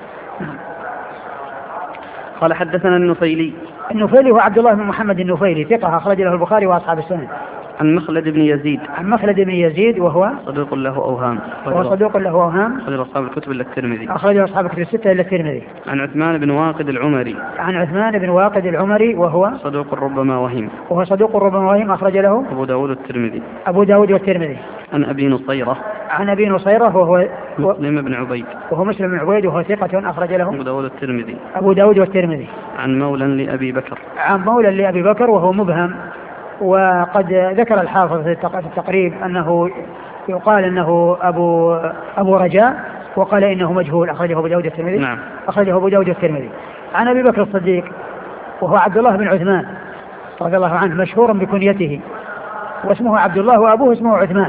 قال حدثنا النفيلي. النفيلي هو عبد الله بن محمد النفيلي ثقة أخرج له البخاري وأصحاب السنن. عن مخلد بن يزيد. عن مخلد بن يزيد وهو صدوق له أوهام. وهو صدوق له أوهام. أخرج أصحاب الكتب إلا الترمذي. أخرج أصحاب الكتب الستة إلا الترمذي. عن عثمان بن واقد العمري. عن عثمان بن واقد العمري وهو صدوق ربما وهم. وهو صدوق ربما وهم أخرج له أبو داود والترمذي. أبو داود والترمذي. عن أبي نصيرة. عن أبي نصيرة وهو مسلم بن عبيد. وهو مسلم بن عبيد وهو ثقة أخرج له أبو داود والترمذي. أبو داود والترمذي. عن مولى لأبي بكر. عن مولى لأبي بكر وهو مبهم، وقد ذكر الحافظ في التقريب أنه يقال أنه أبو أبو رجاء، وقال إنه مجهول، أخرجه أبو داود الترمذي. نعم. أخرجه أبو داود الترمذي. عن أبي بكر الصديق وهو عبد الله بن عثمان رضي الله عنه مشهور بكنيته، واسمه عبد الله وأبوه اسمه عثمان،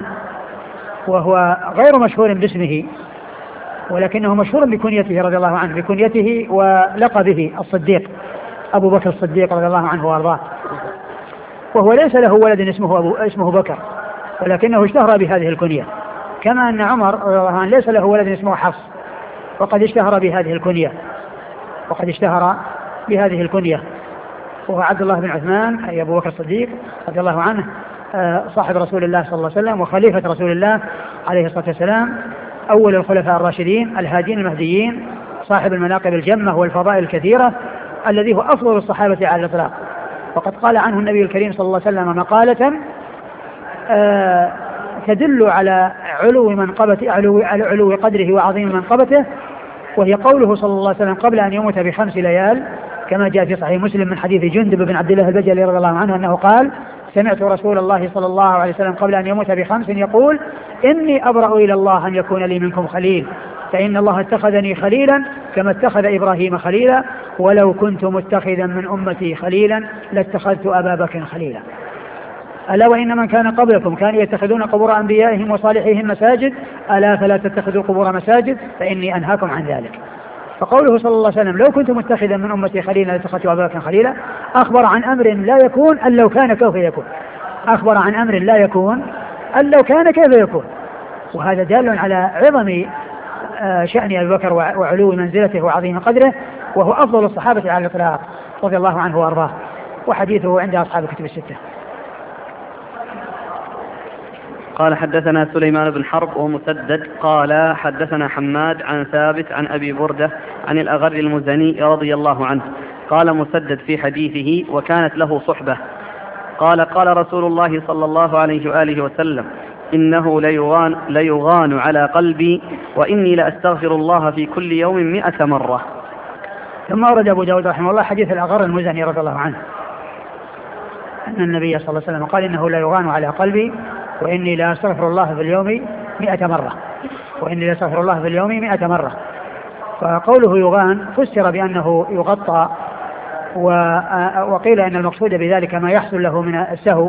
وهو غير مشهور باسمه ولكنه مشهور بكنيته رضي الله عنه، بكنيته ولقبه الصديق، أبو بكر الصديق رضي الله عنه وأرضاه. وهو ليس له ولد اسمه أبو اسمه بكر، ولكنه اشتهر بهذه الكنية، كما أن عمر رضي الله عنه ليس له ولد اسمه حفص وقد اشتهر بهذه الكنية وقد اشتهر بهذه الكنية وهو عبد الله بن عثمان أي أبو بكر الصديق رضي الله عنه، صاحب رسول الله صلى الله عليه وسلم وخليفة رسول الله عليه الصلاة والسلام، أول الخلفاء الراشدين الهادين المهديين، صاحب المناقب الجمة والفضائل الكثيرة، الذي هو أفضل الصحابة على الإطلاق. وقد قال عنه النبي الكريم صلى الله عليه وسلم مقالة آه تدل على علو منقبته، علو, على علو قدره وعظيم منقبته، وهي قوله صلى الله عليه وسلم قبل أن يموت بخمس ليال، كما جاء في صحيح مسلم من حديث جندب بن عبد الله البجلي رضي الله عنه أنه قال سمعت رسول الله صلى الله عليه وسلم قبل أن يموت بخمس يقول إني أبرأ إلى الله أن يكون لي منكم خليل، فإن الله اتخذني خليلا كما اتخذ إبراهيم خليلا، ولو كنت متخذا من أمتي خليلا لاتخذت أبا بكر خليلا. ألا وإن من كان قبلكم كانوا يتخذون قبور أنبيائهم وصالحيهم مساجد، ألا فلا تتخذوا قبور مساجد فإني أنهاكم عن ذلك. فقوله صلى الله عليه وسلم لو كنت متخذا من أمتي خليلا لاتخذت أبا بكر خليلا، أخبر عن أمر لا يكون أن لو كان كيف يكون، أخبر عن أمر لا يكون أن لو كان كيف يكون، وهذا دال على عظم شأن أبي بكر وعلو منزلته وعظيم قدره، وهو أفضل الصحابة على الإطلاق رضي الله عنه وأرضاه، وحديثه عند أصحاب الكتب الستة. قال حدثنا سليمان بن حرب ومسدد قال حدثنا حماد عن ثابت عن أبي بردة عن الأغر المزني رضي الله عنه قال مسدد في حديثه وكانت له صحبة قال قال رسول الله صلى الله عليه وآله وسلم إنه ليغان, ليغان على قلبي وإني لأستغفر الله في كل يوم مئة مرة. ثم أورد أبو داود رحمه الله حديث الأغر المزني رضي الله عنه أن النبي صلى الله عليه وسلم قال إنه ليغان على قلبي وإني لأستغفر الله في اليوم مئة مرة وإني لأستغفر الله في اليوم مئة مرة. فقوله يغان فسر بأنه يغطى، وقيل أن المقصود بذلك ما يحصل له من السهو،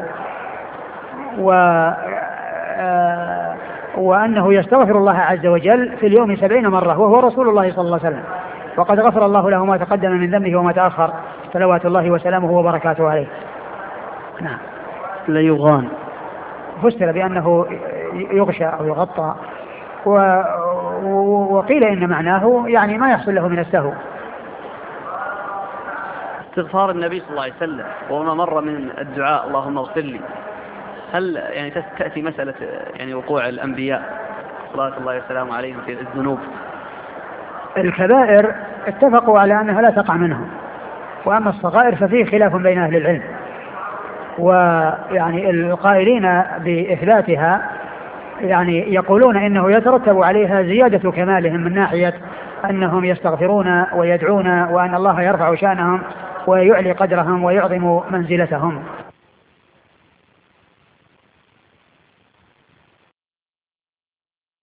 وأنه يستغفر الله عز وجل في اليوم سبعين مرة وهو رسول الله صلى الله عليه وسلم، وقد غفر الله له ما تقدم من ذنبه وما تأخر، صلوات الله وسلامه وبركاته عليه. نعم. ليغان فسر بأنه يغشى أو يغطى، وقيل إن معناه يعني ما يحصل له من السهو. استغفار النبي صلى الله عليه وسلم وما مر من الدعاء اللهم اغفر لي، هل يعني تأتي مسألة يعني وقوع الأنبياء صلوات الله وسلامه عليهم في الذنوب؟ الكبائر اتفقوا على أنها لا تقع منهم، وأما الصغائر ففيه خلاف بين أهل العلم، ويعني القائلين بإثباتها يعني يقولون إنه يترتب عليها زيادة كمالهم من ناحية أنهم يستغفرون ويدعون، وأن الله يرفع شأنهم ويعلي قدرهم ويعظم منزلتهم.